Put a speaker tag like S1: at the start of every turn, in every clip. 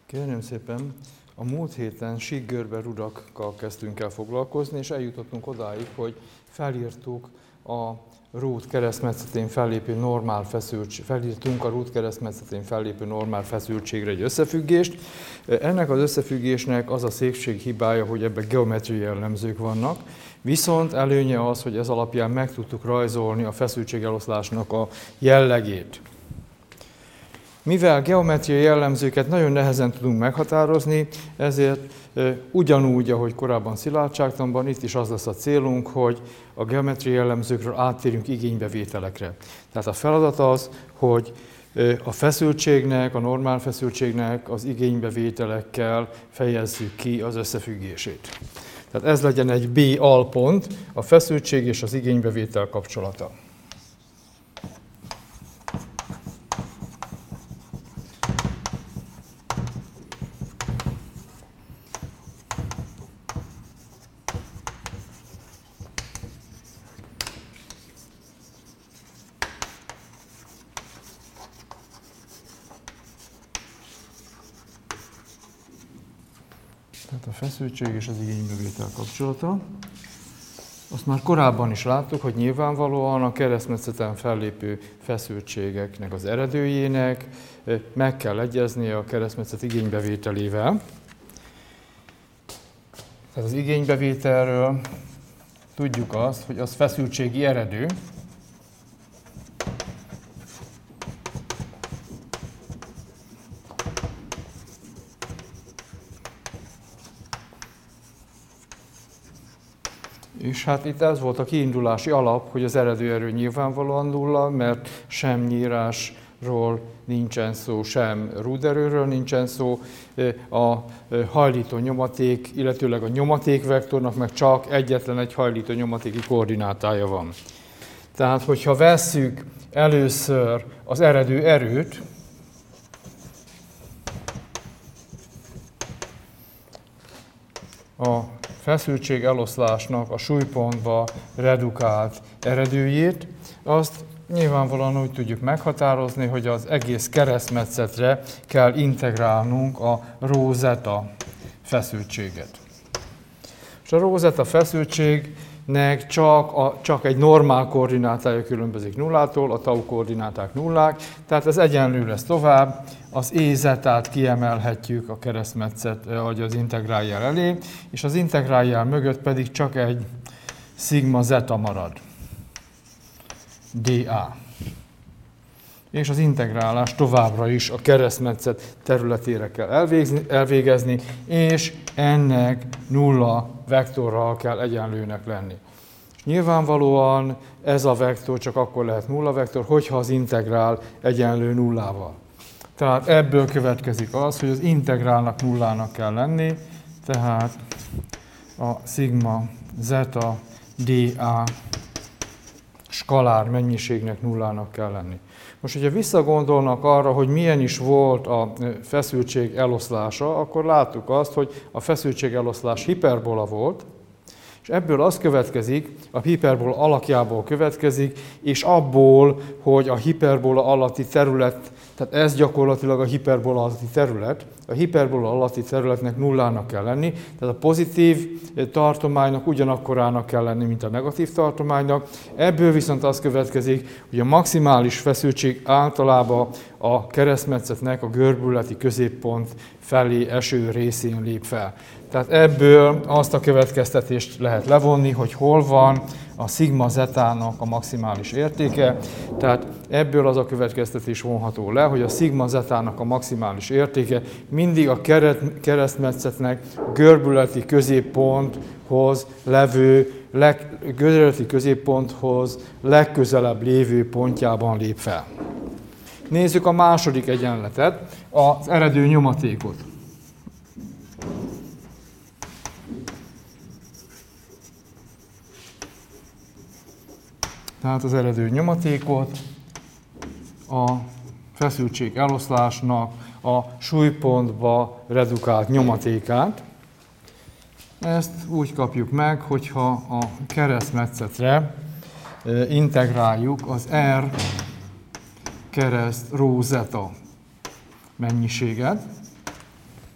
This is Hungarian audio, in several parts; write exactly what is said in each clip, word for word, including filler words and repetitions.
S1: Kérném szépen, a múlt héten síkgörbe rudakkal kezdtünk el foglalkozni, és eljutottunk odáig, hogy felírtuk a rút keresztmetszetén fellépő normál feszültség, felírtunk a rút keresztmetszetén fellépő normál feszültségre egy összefüggést. Ennek az összefüggésnek az a szépséghibája, hogy ebben geometriai jellemzők vannak, viszont előnye az, hogy ez alapján meg tudtuk rajzolni a feszültségeloszlásnak a jellegét. Mivel geometriai jellemzőket nagyon nehezen tudunk meghatározni, ezért ugyanúgy, ahogy korábban szilárdságtanban, itt is az lesz a célunk, hogy a geometriai jellemzőkről áttérjünk igénybevételekre. Tehát a feladat az, hogy a feszültségnek, a normál feszültségnek az igénybevételekkel fejezzük ki az összefüggését. Tehát ez legyen egy B alpont, a feszültség és az igénybevétel kapcsolata. Tehát a feszültség és az igénybevétel kapcsolata. Azt már korábban is láttuk, hogy nyilvánvalóan a keresztmetszeten fellépő feszültségeknek az eredőjének meg kell egyeznie a keresztmetszet igénybevételével. Tehát az igénybevételről tudjuk azt, hogy az feszültségi eredő, és hát itt ez volt a kiindulási alap, hogy az eredőerő nyilvánvalóan nulla, mert sem nyírásról nincsen szó, sem rúderőről nincsen szó. A hajlító nyomaték, illetőleg a nyomatékvektornak meg csak egyetlen egy hajlító nyomatéki koordinátája van. Tehát, hogyha vesszük először az eredő erőt, a feszültség eloszlásnak a súlypontba redukált eredőjét, azt nyilvánvalóan úgy tudjuk meghatározni, hogy az egész keresztmetszetre kell integrálnunk a rho-zeta feszültséget. És a rho-zeta feszültségnek csak, a, csak egy normál koordinátája különbözik nullától, a tau koordináták nullák, tehát ez egyenlő lesz tovább. Az E-zetát kiemelhetjük a keresztmetszet, vagy az integráljel elé, és az integráljel mögött pedig csak egy szigma zeta marad, dA. És az integrálás továbbra is a keresztmetszet területére kell elvégezni, és ennek nulla vektorral kell egyenlőnek lenni. És nyilvánvalóan ez a vektor csak akkor lehet nulla vektor, hogyha az integrál egyenlő nullával. Tehát ebből következik az, hogy az integrálnak nullának kell lenni, tehát a szigma zeta dA skalár mennyiségnek nullának kell lenni. Most, hogyha visszagondolnak arra, hogy milyen is volt a feszültség eloszlása, akkor láttuk azt, hogy a feszültség eloszlás hiperbola volt, és ebből az következik, a hiperbola alakjából következik, és abból, hogy a hiperbola alatti terület, tehát ez gyakorlatilag a hiperbola alatti terület, a hiperbola alatti területnek nullának kell lenni, tehát a pozitív tartománynak ugyanakkorának kell lenni, mint a negatív tartománynak. Ebből viszont az következik, hogy a maximális feszültség általában a keresztmetszetnek a görbületi középpont felé eső részén lép fel. Tehát ebből azt a következtetést lehet levonni, hogy hol van a szigma zetának a maximális értéke. Tehát ebből az a következtetés vonható le, hogy a szigma zetának a maximális értéke mindig a keresztmetszetnek görbületi középponthoz levő, leg, görbületi középponthoz legközelebb lévő pontjában lép fel. Nézzük a második egyenletet, az eredő nyomatékot. Tehát az eredő nyomatékot, a feszültség eloszlásnak a súlypontba redukált nyomatékát. Ezt úgy kapjuk meg, hogyha a keresztmetszetre integráljuk az R kereszt rho zeta mennyiséget.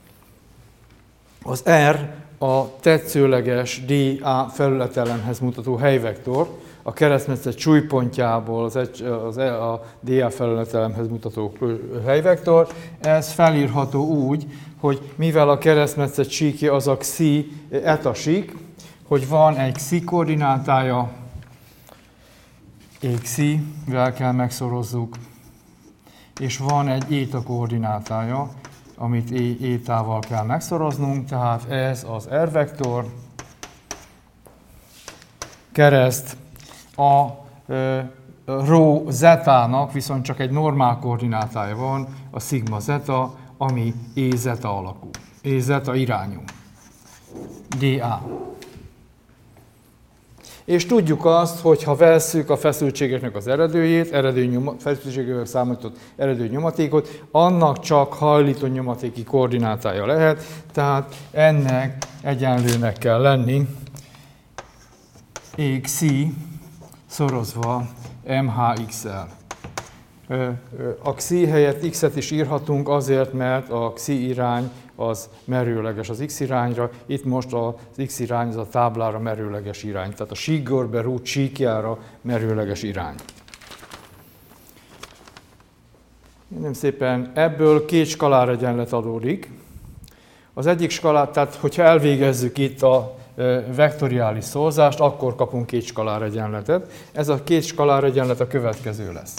S1: Az R a tetszőleges dé á felületelemhez mutató helyvektor, a keresztmetszet súlypontjából az, egy, az a dé á felületelemhez mutató helyvektor. Ez felírható úgy, hogy mivel a keresztmetszet síkja az a xi eta sík, hogy van egy xi koordinátája, xi-vel kell megszorozzuk, és van egy éta koordinátája, amit étával kell megszoroznunk, tehát ez az R-vektor, kereszt a e, rho zetának viszont csak egy normál koordinátája van, a szigma zeta, ami E zeta alakú, E zeta irányú, dé á. És tudjuk azt, hogy ha vesszük a feszültségeknek az eredőjét, eredő nyoma, feszültségeknek számított eredő nyomatékot, annak csak hajlító nyomatéki koordinátája lehet, tehát ennek egyenlőnek kell lenni xi szorozva em há iksszel. A xi helyett x-et is írhatunk azért, mert a xi irány az merőleges az x irányra, itt most az x irány az a táblára merőleges irány, tehát a síkgörbe rút síkjára merőleges irány. Nem szépen, ebből két skaláregyenlet adódik. Az egyik skalár, tehát hogyha elvégezzük itt a vektoriális szorzást, akkor kapunk két skaláregyenletet. Ez a két skaláregyenlet a következő lesz.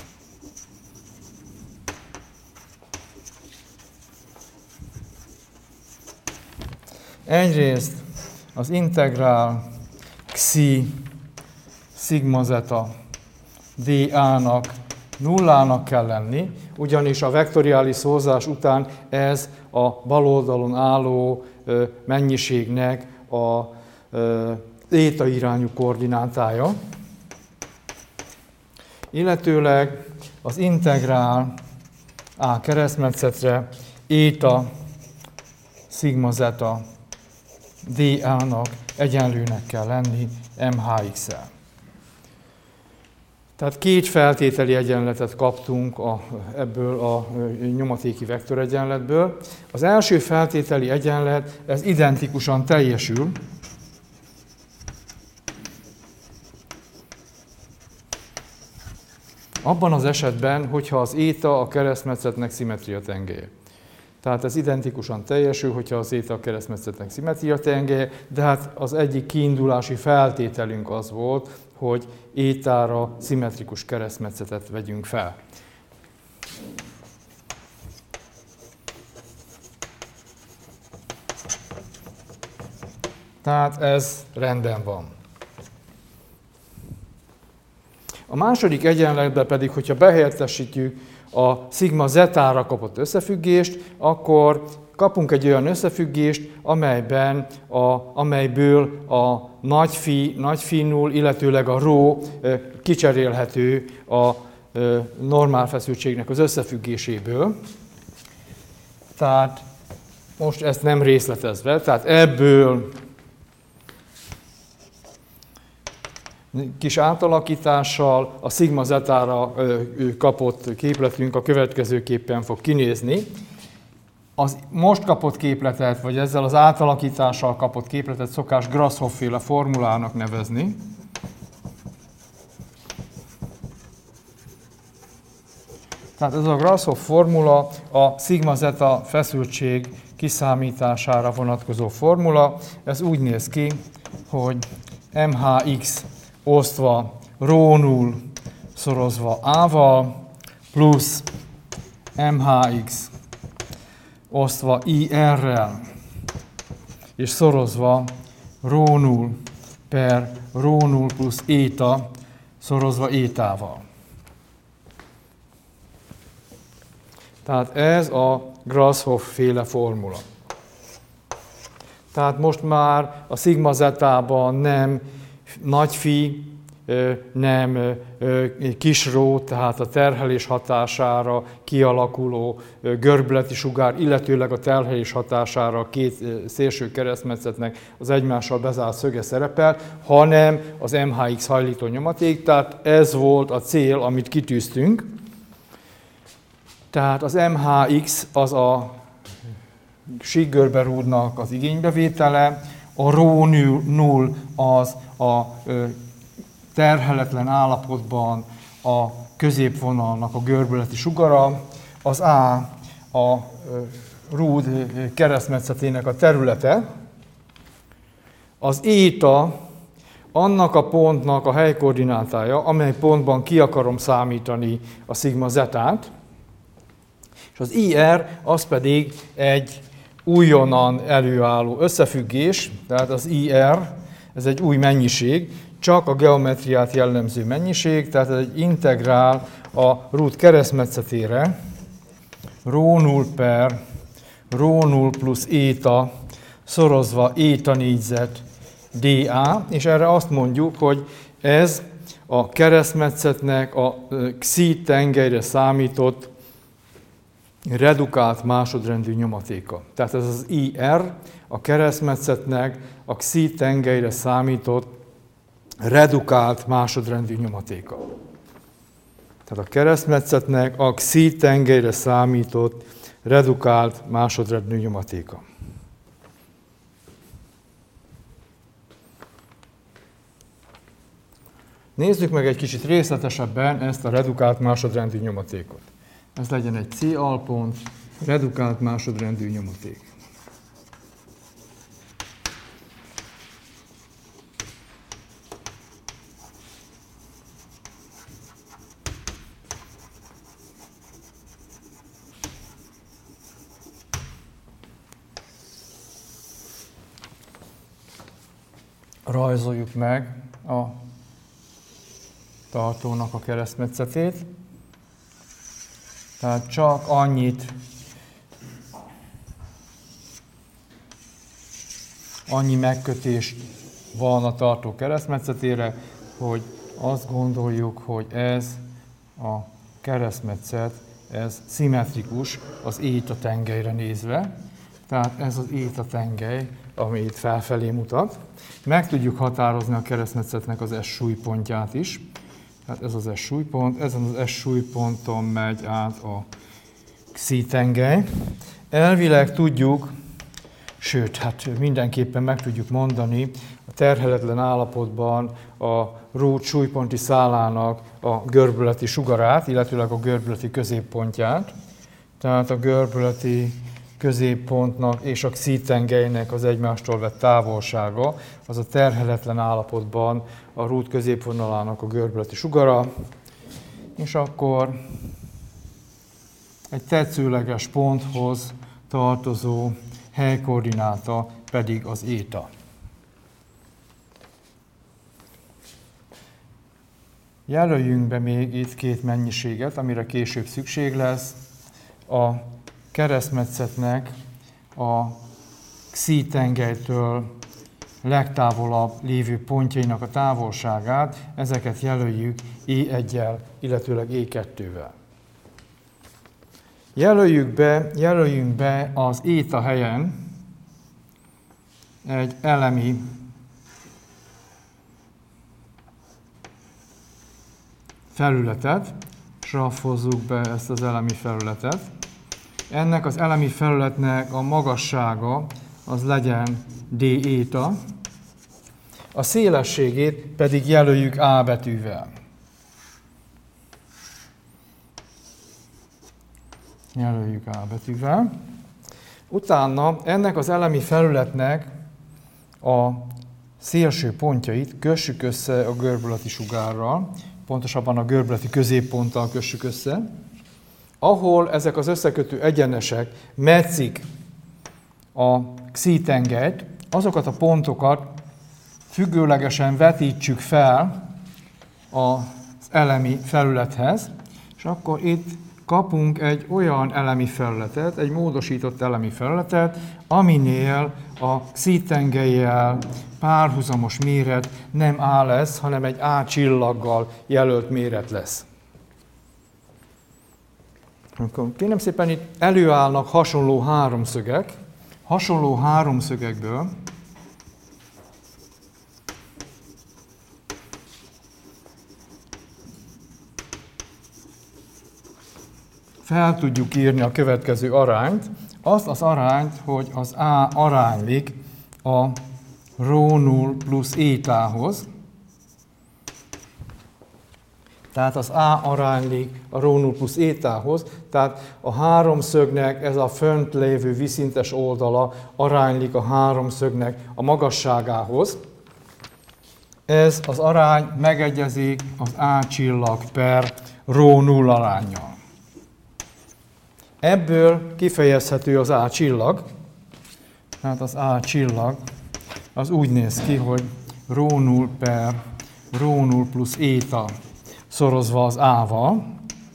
S1: Egyrészt az integrál xi szigma zeta dé á-nak nullának kell lenni, ugyanis a vektoriális szorzás után ez a bal oldalon álló mennyiségnek a éta irányú koordinátája, illetőleg az integrál A keresztmetszetre éta szigma zeta dé á-nak egyenlőnek kell lenni em há iksszel. Tehát két feltételi egyenletet kaptunk a, ebből a nyomatéki vektoregyenletből. Az első feltételi egyenlet, ez identikusan teljesül, abban az esetben, hogyha az éta a keresztmetszetnek szimmetria tengelyje. Tehát ez identikusan teljesül, hogyha az éta a keresztmetszetnek szimmetria tengelye, de hát az egyik kiindulási feltételünk az volt, hogy étára szimmetrikus keresztmetszetet vegyünk fel. Tehát ez rendben van. A második egyenletben pedig, hogyha behelyettesítjük a szigma zetára kapott összefüggést, akkor kapunk egy olyan összefüggést, amelyben a, amelyből a nagy phi, nagy phi null, illetőleg a rho kicserélhető a normál feszültségnek az összefüggéséből. Tehát most ezt nem részletezve, tehát ebből kis átalakítással a szigma zetára kapott képletünk a következőképpen fog kinézni. Az most kapott képletet, vagy ezzel az átalakítással kapott képletet szokás Grashoff-féle formulának nevezni. Tehát ez a Grashoff formula a szigma zeta feszültség kiszámítására vonatkozó formula. Ez úgy néz ki, hogy em há iksz osztva rho null szorozva A-val plusz em há iksz osztva i er-rel és szorozva rho null per rho null plusz éta szorozva étával. Tehát ez a Grashoff-féle formula. Tehát most már a szigma zetában nem nagy phi, nem kis rho, tehát a terhelés hatására kialakuló görbületi sugár, illetőleg a terhelés hatására a két szélső keresztmetszetnek az egymással bezárt szöge szerepel, hanem az em há iksz hajlító nyomaték, tehát ez volt a cél, amit kitűztünk. Tehát az em há iksz az a síkgörberúdnak az igénybevétele, a rho null az a terheletlen állapotban a középvonalnak a görbületi sugara, az A a rúd keresztmetszetének a területe, az éta annak a pontnak a helykoordinátája, amely pontban ki akarom számítani a szigma zetát, és az i er az pedig egy újonnan előálló összefüggés, tehát az i er, ez egy új mennyiség, csak a geometriát jellemző mennyiség, tehát ez egy integrál a rút keresztmetszetére, rho null per rho null plusz éta szorozva éta négyzet dA, és erre azt mondjuk, hogy ez a keresztmetszetnek a xi tengelyre számított redukált másodrendű nyomatéka. Tehát ez az i er a keresztmetszetnek a xi tengelyre számított redukált másodrendű nyomatéka. Tehát a keresztmetszetnek a xi tengelyre számított redukált másodrendű nyomatéka. Nézzük meg egy kicsit részletesebben ezt a redukált másodrendű nyomatékot. Ez legyen egy C alpont, redukált másodrendű nyomaték. Rajzoljuk meg a tartónak a keresztmetszetét. Tehát csak annyit, annyi megkötés van a tartó keresztmetszetére, hogy azt gondoljuk, hogy ez a keresztmetszet, ez szimmetrikus az éta tengelyre nézve. Tehát ez az éta tengely, ami itt felfelé mutat. Meg tudjuk határozni a keresztmetszetnek az S súlypontját is. Tehát ez az S súlypont, ezen az S súlyponton megy át a xi tengely. Elvileg tudjuk, sőt, hát mindenképpen meg tudjuk mondani a terheletlen állapotban a rút súlyponti szálának a görbületi sugarát, illetőleg a görbületi középpontját. Tehát a görbületi középpontnak és a xi tengelynek az egymástól vett távolsága, az a terheletlen állapotban a rút középvonalának a görbületi sugara, és akkor egy tetszőleges ponthoz tartozó helykoordináta pedig az éta. Jelöljünk be még itt két mennyiséget, amire később szükség lesz. A keresztmetszetnek a xi tengelytől legtávolabb lévő pontjainak a távolságát, ezeket jelöljük é egyel, illetőleg é kettővel. Jelöljük be, jelöljünk be az éta helyen egy elemi felületet, és raffozzuk be ezt az elemi felületet. Ennek az elemi felületnek a magassága az legyen d éta, a szélességét pedig jelöljük A betűvel. Jelöljük A betűvel. Utána ennek az elemi felületnek a szélső pontjait kössük össze a görbületi sugárral, pontosabban a görbületi középponttal kössük össze, ahol ezek az összekötő egyenesek metszik a xi tengelyt, azokat a pontokat függőlegesen vetítsük fel az elemi felülethez, és akkor itt kapunk egy olyan elemi felületet, egy módosított elemi felületet, aminél a xi tengellyel párhuzamos méret nem A lesz, hanem egy A csillaggal jelölt méret lesz. Akkor kérem szépen itt előállnak hasonló háromszögek. Hasonló háromszögekből fel tudjuk írni a következő arányt. azt az arányt, hogy az A aránylik a rho null plusz étához. Tehát az A aránylik a rho null plusz étához, tehát a háromszögnek ez a fönt lévő viszintes oldala aránylik a háromszögnek a magasságához. Ez az arány megegyezik az A csillag per rho null aránnyal. Ebből kifejezhető az A csillag, tehát az A csillag az úgy néz ki, hogy rho null per rho null plusz éta szorozva az A-val,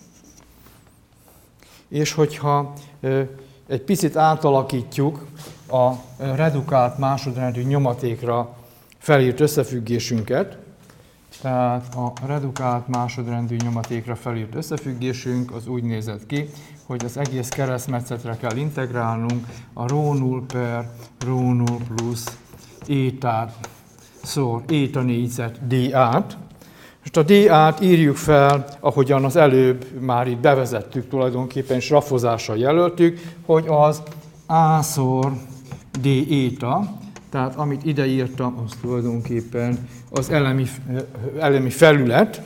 S1: és hogyha egy picit átalakítjuk a redukált másodrendű nyomatékra felírt összefüggésünket, tehát a redukált másodrendű nyomatékra felírt összefüggésünk az úgy nézett ki, hogy az egész keresztmetszetre kell integrálnunk a rho null per rho null plusz étát szor éta négyzet dA-t. Most a dA-t írjuk fel, ahogyan az előbb már itt bevezettük tulajdonképpen, és rafozással jelöltük, hogy az A szor d éta, tehát amit ide írtam, az tulajdonképpen az elemi, elemi felület.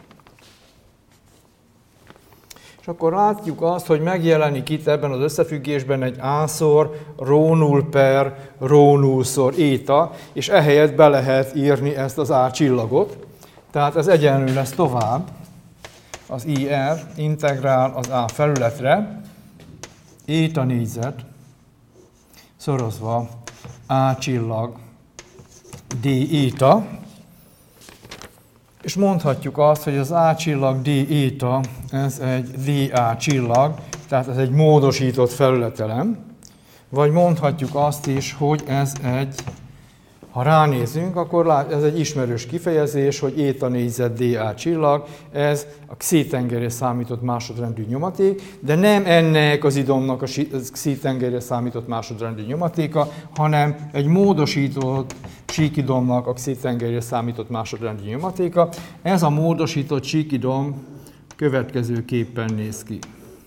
S1: És akkor látjuk azt, hogy megjelenik itt ebben az összefüggésben egy A-szor rho null per rho null szor éta, és ehelyett be lehet írni ezt az A csillagot. Tehát ez egyenlő lesz tovább az I R integrál az A felületre, éta négyzet szorozva A csillag d éta, és mondhatjuk azt, hogy az A csillag d éta, ez egy dA csillag, tehát ez egy módosított felületelem, vagy mondhatjuk azt is, hogy ez egy, ha ránézünk, akkor ez egy ismerős kifejezés, hogy éta négyzet dA csillag, ez a Xi-tengerre számított másodrendű nyomaték, de nem ennek az idomnak a Xi-tengerre számított másodrendű nyomatéka, hanem egy módosított síkidomnak a Xi-tengerre számított másodrendű nyomatéka. Ez a módosított síkidom következőképpen néz ki.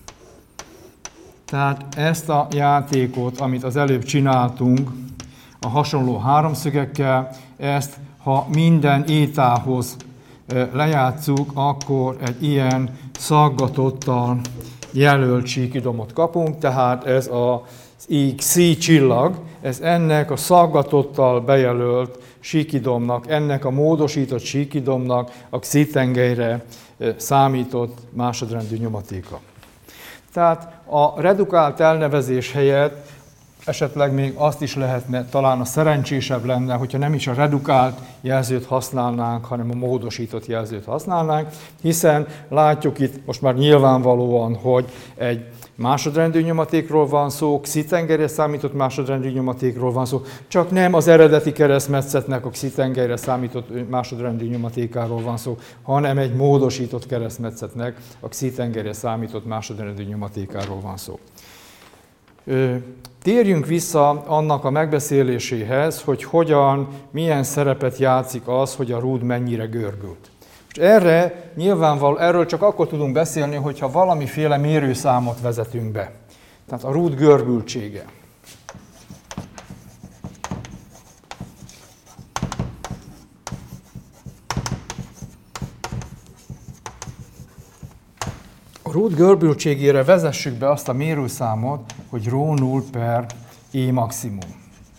S1: Tehát ezt a játékot, amit az előbb csináltunk, a hasonló háromszögekkel, ezt, ha minden étához lejátszuk, akkor egy ilyen szaggatottan jelölt síkidomot kapunk, tehát ez az Xi csillag, ez ennek a szaggatottal bejelölt síkidomnak, ennek a módosított síkidomnak a Xi-tengelyre számított másodrendű nyomatéka. Tehát a redukált elnevezés helyett esetleg még azt is lehetne, talán a szerencsésebb lenne, hogyha nem is a redukált jelzőt használnánk, hanem a módosított jelzőt használnánk, hiszen látjuk itt most már nyilvánvalóan, hogy egy másodrendű nyomatékról van szó, Xi-tengerre számított másodrendű nyomatékról van szó, csak nem az eredeti keresztmetszetnek a Xi-tengerre számított másodrendű nyomatékáról van szó, hanem egy módosított keresztmetszetnek a Xi-tengerre számított másodrendű nyomatékáról van szó. Térjünk vissza annak a megbeszéléséhez, hogy hogyan, milyen szerepet játszik az, hogy a rúd mennyire görbült. És erre nyilvánvaló, erről csak akkor tudunk beszélni, hogyha valamiféle mérőszámot vezetünk be. Tehát a rúd görbültsége. A rúd görbültségére vezessük be azt a mérőszámot, hogy rho null per E maximum.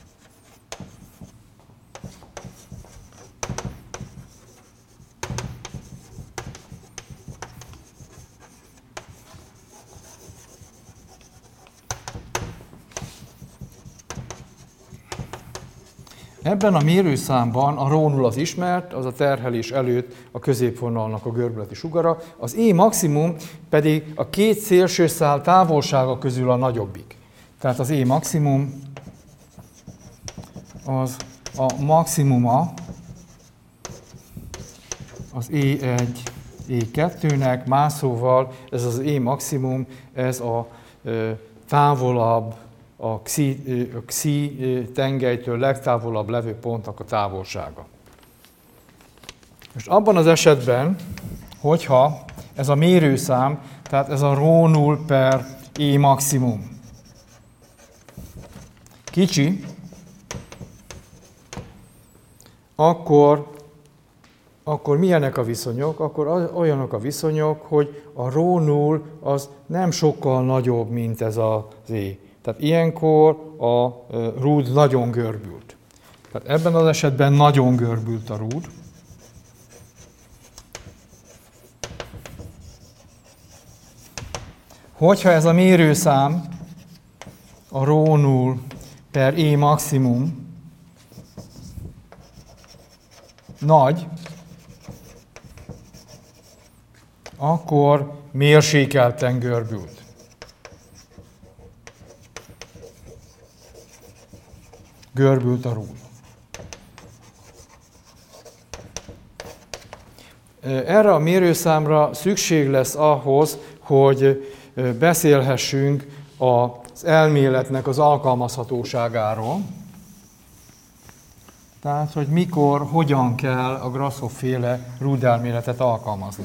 S1: Ebben a mérőszámban a rho null az ismert, az a terhelés előtt a középvonalnak a görbületi sugara, az E maximum pedig a két szélső szál távolsága közül a nagyobbik. Tehát az E maximum az a maximuma az E egy, E kettőnek, más szóval ez az E maximum, ez a távolabb, a Xi-tengelytől legtávolabb levő pontnak a távolsága. Most abban az esetben, hogyha ez a mérőszám, tehát ez a rho null per E maximum, kicsi, akkor, akkor milyenek a viszonyok? Akkor olyanok a viszonyok, hogy a rho null az nem sokkal nagyobb, mint ez az E. Tehát ilyenkor a rúd nagyon görbült. Tehát ebben az esetben nagyon görbült a rúd. Hogyha ez a mérőszám, a rho null per E maximum nagy, akkor mérsékelten görbült. Görbült a rúd. Erre a mérőszámra szükség lesz ahhoz, hogy beszélhessünk az elméletnek az alkalmazhatóságáról. Tehát, hogy mikor, hogyan kell a Grashoff-féle rúdelméletet alkalmazni.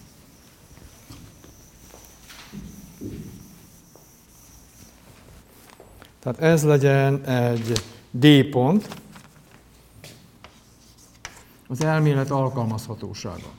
S1: Tehát ez legyen egy D pont, az elmélet alkalmazhatósága.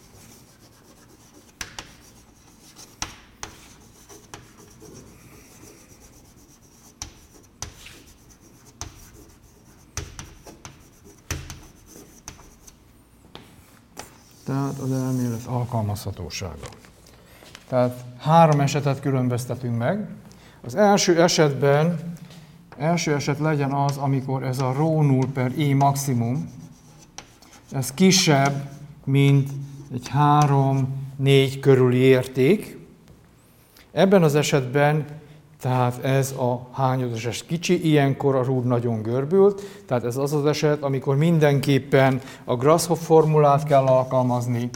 S1: Tehát az elmélet alkalmazhatósága. Tehát három esetet különböztetünk meg. Az első esetben, első eset legyen az, amikor ez a rho null per E maximum, ez kisebb, mint egy három négy körüli érték. Ebben az esetben, tehát ez a hányados eset kicsi, ilyenkor a rúd nagyon görbült, tehát ez az az eset, amikor mindenképpen a Grashoff formulát kell alkalmazni,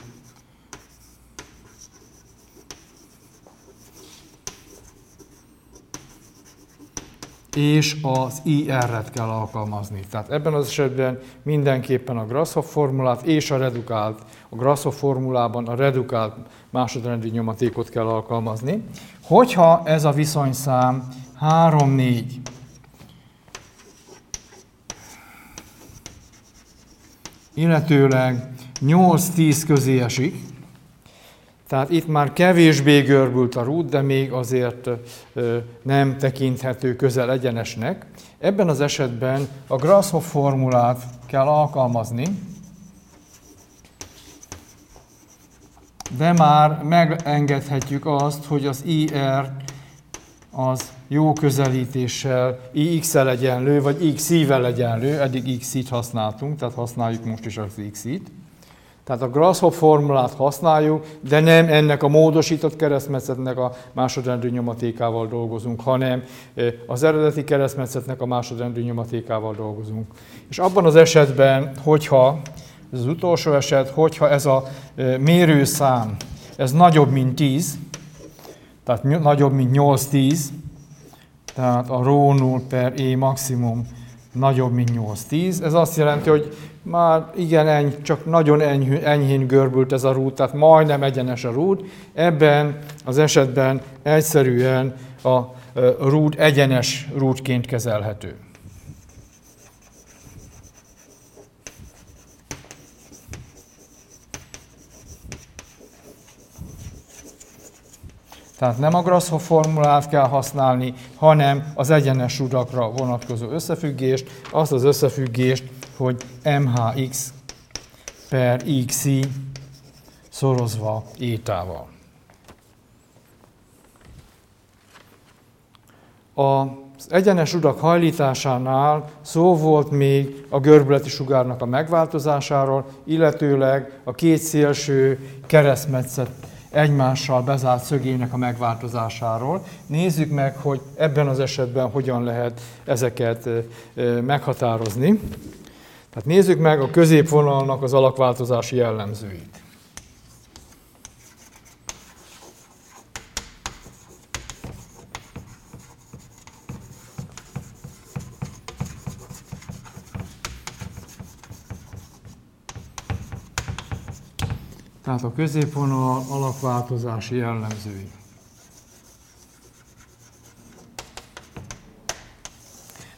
S1: és az I R-et kell alkalmazni. Tehát ebben az esetben mindenképpen a Grashoff formulát és a redukált, a Grashoff formulában a redukált másodrendű nyomatékot kell alkalmazni. Hogyha ez a viszonyszám három négy, illetőleg nyolc tíz közé esik, tehát itt már kevésbé görbült a rúd, de még azért nem tekinthető közel egyenesnek. Ebben az esetben a Grashoff formulát kell alkalmazni, de már megengedhetjük azt, hogy az I R az jó közelítéssel I X-el egyenlő, vagy X I-vel egyenlő, eddig X I-t használtunk, tehát használjuk most is az X I-t. Tehát a Grashoff formulát használjuk, de nem ennek a módosított keresztmetszetnek a másodrendű nyomatékával dolgozunk, hanem az eredeti keresztmetszetnek a másodrendű nyomatékával dolgozunk. És abban az esetben, hogyha, ez az utolsó eset, hogyha ez a mérőszám, ez nagyobb, mint tíz, tehát nagyobb, mint nyolc tíz, tehát a rho null per E maximum nagyobb, mint nyolc tíz. Ez azt jelenti, hogy már igen, eny, csak nagyon enyhű, enyhén görbült ez a rúd, tehát majdnem egyenes a rúd. Ebben az esetben egyszerűen a rúd egyenes rúdként kezelhető. Tehát nem a Grashoff formulát kell használni, hanem az egyenes rudakra vonatkozó összefüggést, azt az összefüggést, hogy M H X per X I szorozva étával. Az egyenes rudak hajlításánál szó volt még a görbületi sugárnak a megváltozásáról, illetőleg a két szélső keresztmetszet egymással bezárt szögének a megváltozásáról. Nézzük meg, hogy ebben az esetben hogyan lehet ezeket meghatározni. Tehát nézzük meg a középvonalnak az alakváltozási jellemzőit. Tehát a középvonal alakváltozási jellemzői.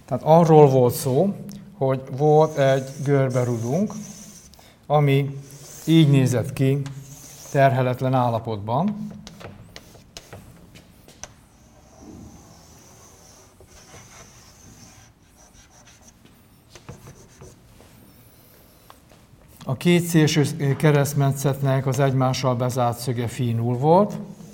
S1: Tehát arról volt szó, hogy volt egy görberudunk, ami így nézett ki terheletlen állapotban. A két szélső keresztmetszetnek az egymással bezárt szöge fínul volt.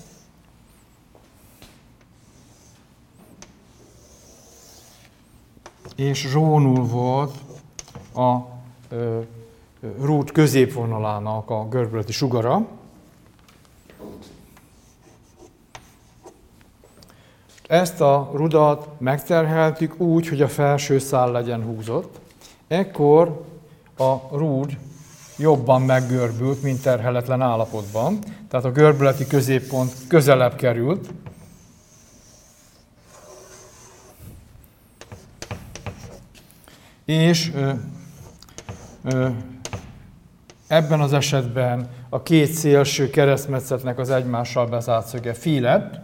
S1: És rónul volt a ö, rúd középvonalának a görbületi sugara. Ezt a rudat megterheltük úgy, hogy a felső szál legyen húzott. Ekkor a rúd jobban meggörbült, mint terheletlen állapotban. Tehát a görbületi középpont közelebb került. És ö, ö, ebben az esetben a két szélső keresztmetszetnek az egymással bezárt szöge fi lett.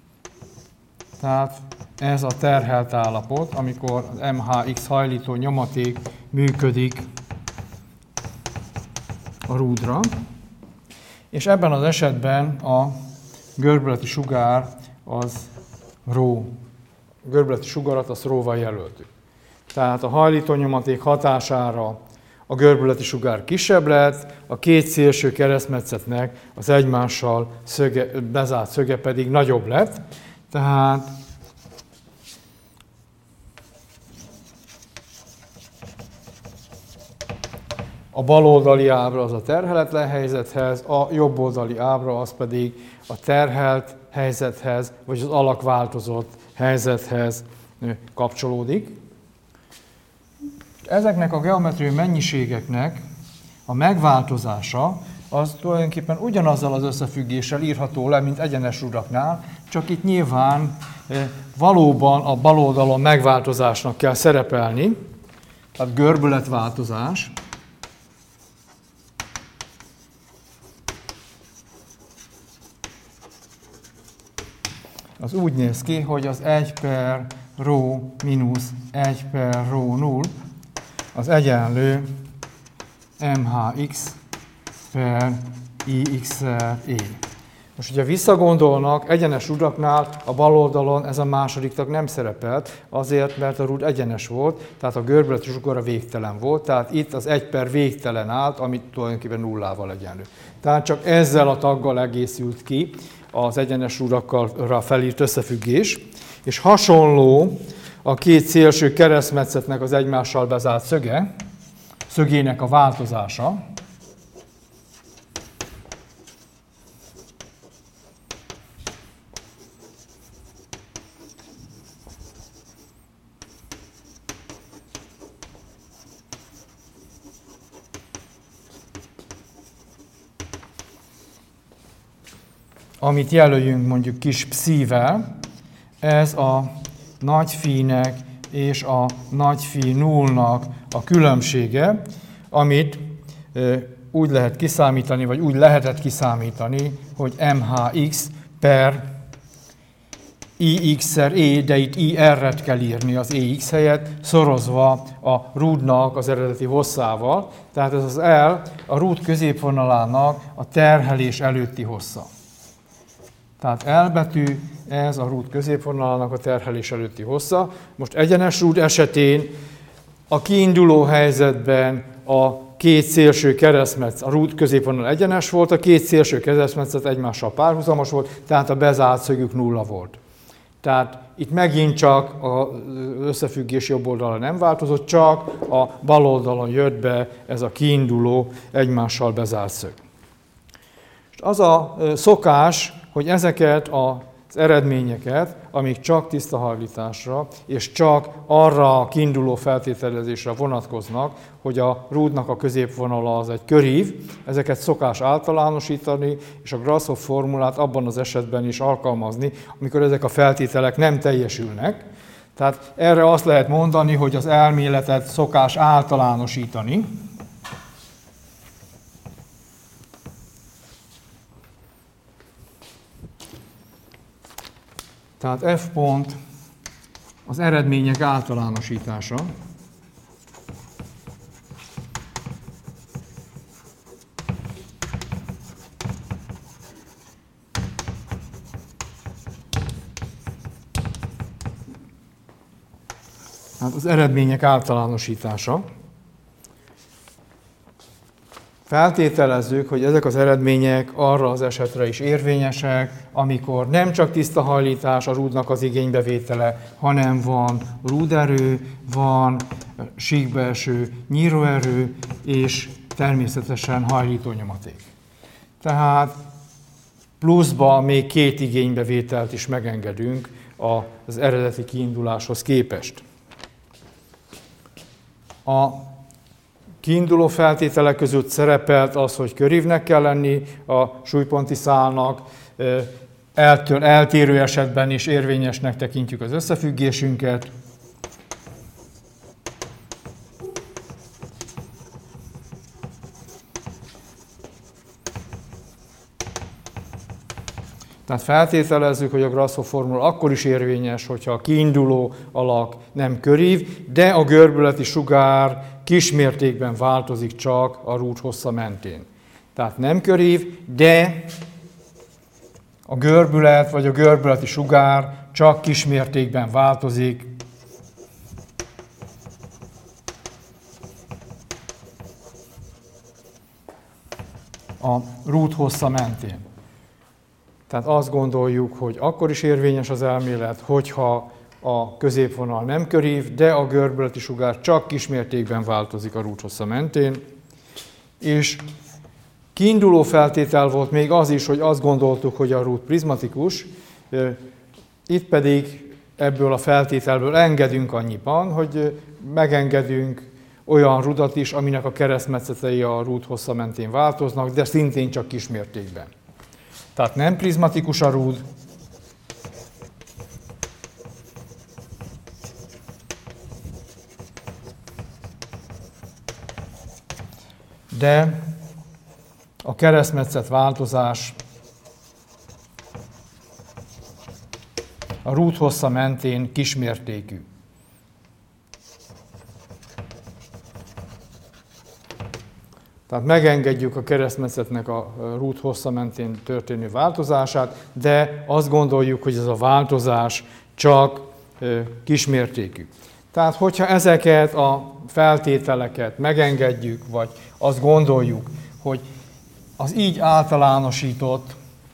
S1: Tehát ez a terhelt állapot, amikor az em há iksz hajlító nyomaték működik a rúdra. És ebben az esetben a görbületi sugár az ró. A görbületi sugarat azt róval jelöltük. Tehát a hajlítónyomaték hatására a görbületi sugár kisebb lett, a két szélső keresztmetszetnek az egymással szöge, bezárt szöge pedig nagyobb lett. Tehát a baloldali ábra az a terheletlen helyzethez, a jobboldali ábra az pedig a terhelt helyzethez, vagy az alakváltozott helyzethez kapcsolódik. Ezeknek a geometriai mennyiségeknek a megváltozása az tulajdonképpen ugyanazzal az összefüggéssel írható le, mint egyenes rudaknál, csak itt nyilván valóban a bal oldalon megváltozásnak kell szerepelni, tehát görbületváltozás. Az úgy néz ki, hogy az egy per rho mínusz egy per rho null az egyenlő em há iksz per i x-szer e. Most, hogyha visszagondolnak, egyenes rudaknál a bal oldalon ez a második tag nem szerepelt, azért, mert a rúd egyenes volt, tehát a görbületi sugara végtelen volt, tehát itt az egy per végtelen állt, amit tulajdonképpen nullával egyenlő. Tehát csak ezzel a taggal egészült ki az egyenes rudakkal felírt összefüggés, és hasonló a két szélső keresztmetszetnek az egymással bezárt szöge, szögének a változása. Amit jelöljünk mondjuk kis pszivel, ez a nagy fi-nek és a nagy fi nullnak a különbsége, amit úgy lehet kiszámítani, vagy úgy lehetett kiszámítani, hogy em há iksz per i x-szer e, de itt i r-et kell írni az e x helyett, szorozva a rúdnak az eredeti hosszával. Tehát ez az L a rúd középvonalának a terhelés előtti hossza. Tehát L betű, ez a rúd középvonalának a terhelés előtti hossza. Most egyenes rúd esetén a kiinduló helyzetben a két szélső keresztmetszet, a rúd középvonal egyenes volt, a két szélső keresztmetszet egymással párhuzamos volt, tehát a bezárt szögük nulla volt. Tehát itt megint csak az összefüggés jobb oldala nem változott, csak a bal oldalon jött be ez a kiinduló egymással bezárt szög. És az a szokás, hogy ezeket az eredményeket, amik csak tiszta hajlításra és csak arra a kiinduló feltételezésre vonatkoznak, hogy a rúdnak a középvonala az egy körív, ezeket szokás általánosítani, és a Grashof formulát abban az esetben is alkalmazni, amikor ezek a feltételek nem teljesülnek. Tehát erre azt lehet mondani, hogy az elméletet szokás általánosítani. Tehát F pont az eredmények általánosítása. Hát az eredmények általánosítása. Feltételezzük, hogy ezek az eredmények arra az esetre is érvényesek, amikor nem csak tiszta hajlítás a rúdnak az igénybevétele, hanem van rúderő, van síkbelső nyíróerő és természetesen hajlítónyomaték. Tehát pluszba még két igénybevételt is megengedünk az eredeti kiinduláshoz képest. A kiinduló feltételek között szerepelt az, hogy körívnek kell lenni a súlyponti szálnak, eltől eltérő esetben is érvényesnek tekintjük az összefüggésünket. Tehát feltételezzük, hogy a Grasshoff formula akkor is érvényes, hogyha a kiinduló alak nem körív, de a görbületi sugár kismértékben változik csak a rúd hossza mentén. Tehát nem körív, de a görbület vagy a görbületi sugár csak kismértékben változik a rúd hossza mentén. Tehát azt gondoljuk, hogy akkor is érvényes az elmélet, hogyha a középvonal nem körív, de a görbületi sugár csak kismértékben változik a rúd hossza mentén. És kiinduló feltétel volt még az is, hogy azt gondoltuk, hogy a rúd prizmatikus, itt pedig ebből a feltételből engedünk annyiban, hogy megengedünk olyan rudat is, aminek a keresztmetszetei a rúd hossza mentén változnak, de szintén csak kismértékben. Tehát nem prizmatikus a rúd, de a keresztmetszet változás a rúd hossza mentén kismértékű. Tehát megengedjük a keresztmetszetnek a rúd hossza mentén történő változását, de azt gondoljuk, hogy ez a változás csak kismértékű. Tehát, hogyha ezeket a feltételeket megengedjük, vagy azt gondoljuk, hogy az így általánosított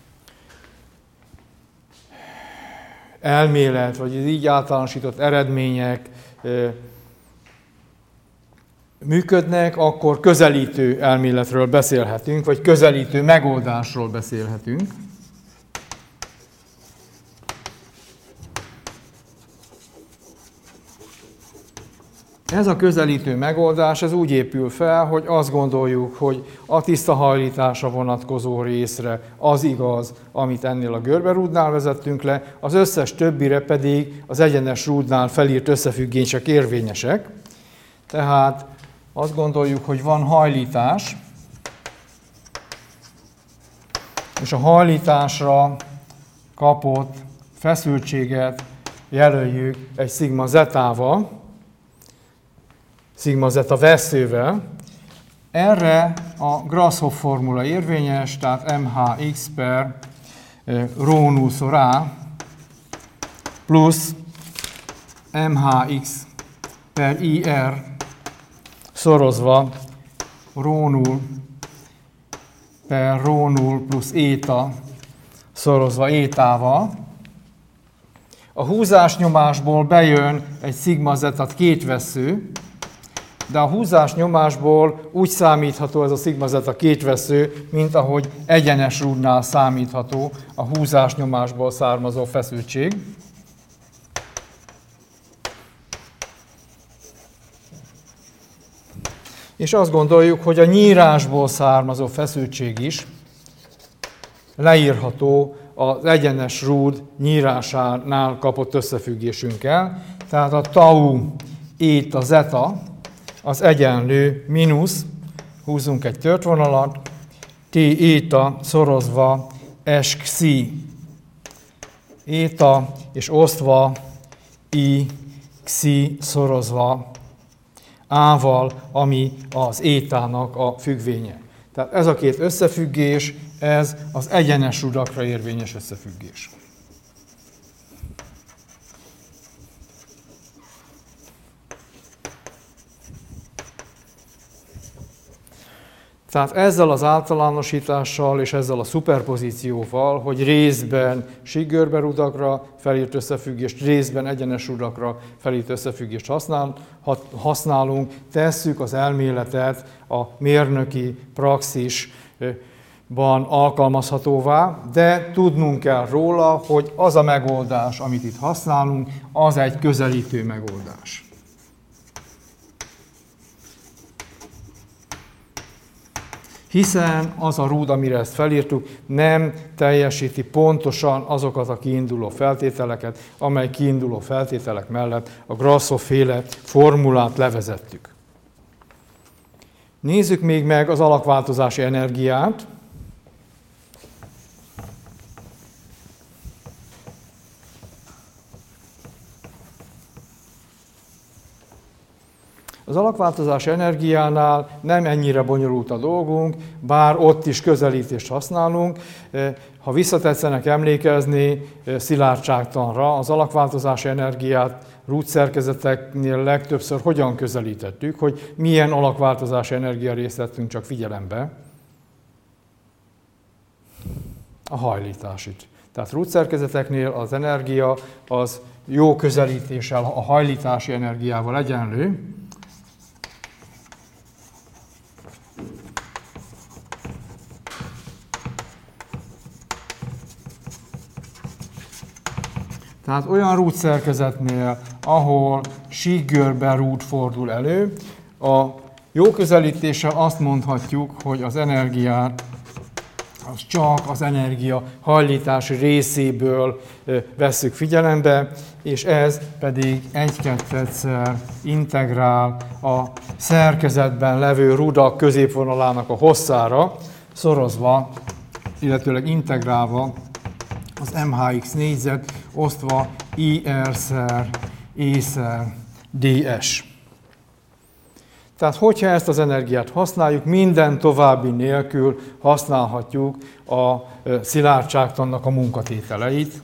S1: elmélet, vagy az így általánosított eredmények működnek, akkor közelítő elméletről beszélhetünk, vagy közelítő megoldásról beszélhetünk. Ez a közelítő megoldás ez úgy épül fel, hogy azt gondoljuk, hogy a tiszta hajlításra vonatkozó részre az igaz, amit ennél a görberúdnál vezettünk le, az összes többire pedig az egyenes rúdnál felírt összefüggések érvényesek. Tehát azt gondoljuk, hogy van hajlítás, és a hajlításra kapott feszültséget jelöljük egy szigma zetával, szigma zeta vesszővel. Erre a Grasshoff formula érvényes, tehát mhx per rho null szor a plusz mhx per ir szorozva rho null per rho null plusz éta szorozva étával. A húzásnyomásból bejön egy szigma zeta két vessző, de a húzásnyomásból úgy számítható ez a szigma zeta két vessző, mint ahogy egyenes rúdnál számítható a húzásnyomásból származó feszültség. És azt gondoljuk, hogy a nyírásból származó feszültség is leírható az egyenes rúd nyírásánál kapott összefüggésünkkel. Tehát a tau éta zeta az egyenlő mínusz, húzzunk egy tört vonalat, t éta szorozva s xi éta, és osztva i xi szorozva A-val, ami az étának a függvénye. Tehát ez a két összefüggés, ez az egyenes rudakra érvényes összefüggés. Tehát ezzel az általánosítással és ezzel a szuperpozícióval, hogy részben síkgörbe rudakra felírt összefüggést, részben egyenes rudakra felírt összefüggést használ, használunk, tesszük az elméletet a mérnöki praxisban alkalmazhatóvá, de tudnunk kell róla, hogy az a megoldás, amit itt használunk, az egy közelítő megoldás. Hiszen az a rúd, amire ezt felírtuk, nem teljesíti pontosan azokat a kiinduló feltételeket, amely kiinduló feltételek mellett a Grasshoff-féle formulát levezettük. Nézzük még meg az alakváltozási energiát. Az alakváltozás energiánál nem ennyire bonyolult a dolgunk, bár ott is közelítést használunk. Ha visszatetszenek emlékezni szilárdságtanra, az alakváltozási energiát rúdszerkezeteknél legtöbbször hogyan közelítettük, hogy milyen alakváltozási energia részt vettünk csak figyelembe? A hajlításit. Tehát rúdszerkezeteknél az energia az jó közelítéssel, a hajlítási energiával egyenlő. Tehát olyan rúdszerkezetnél, ahol síkgörbe rúd fordul elő, a jó közelítéssel azt mondhatjuk, hogy az energiát az csak az energia hajlítási részéből vesszük figyelembe, és ez pedig egy-kettőszer integrál a szerkezetben levő rudak középvonalának a hosszára, szorozva, illetőleg integrálva az em há iksz négyzet osztva i er-szer e-szer ds. Tehát, hogyha ezt az energiát használjuk, minden további nélkül használhatjuk a szilárdságtannak a munkatételeit.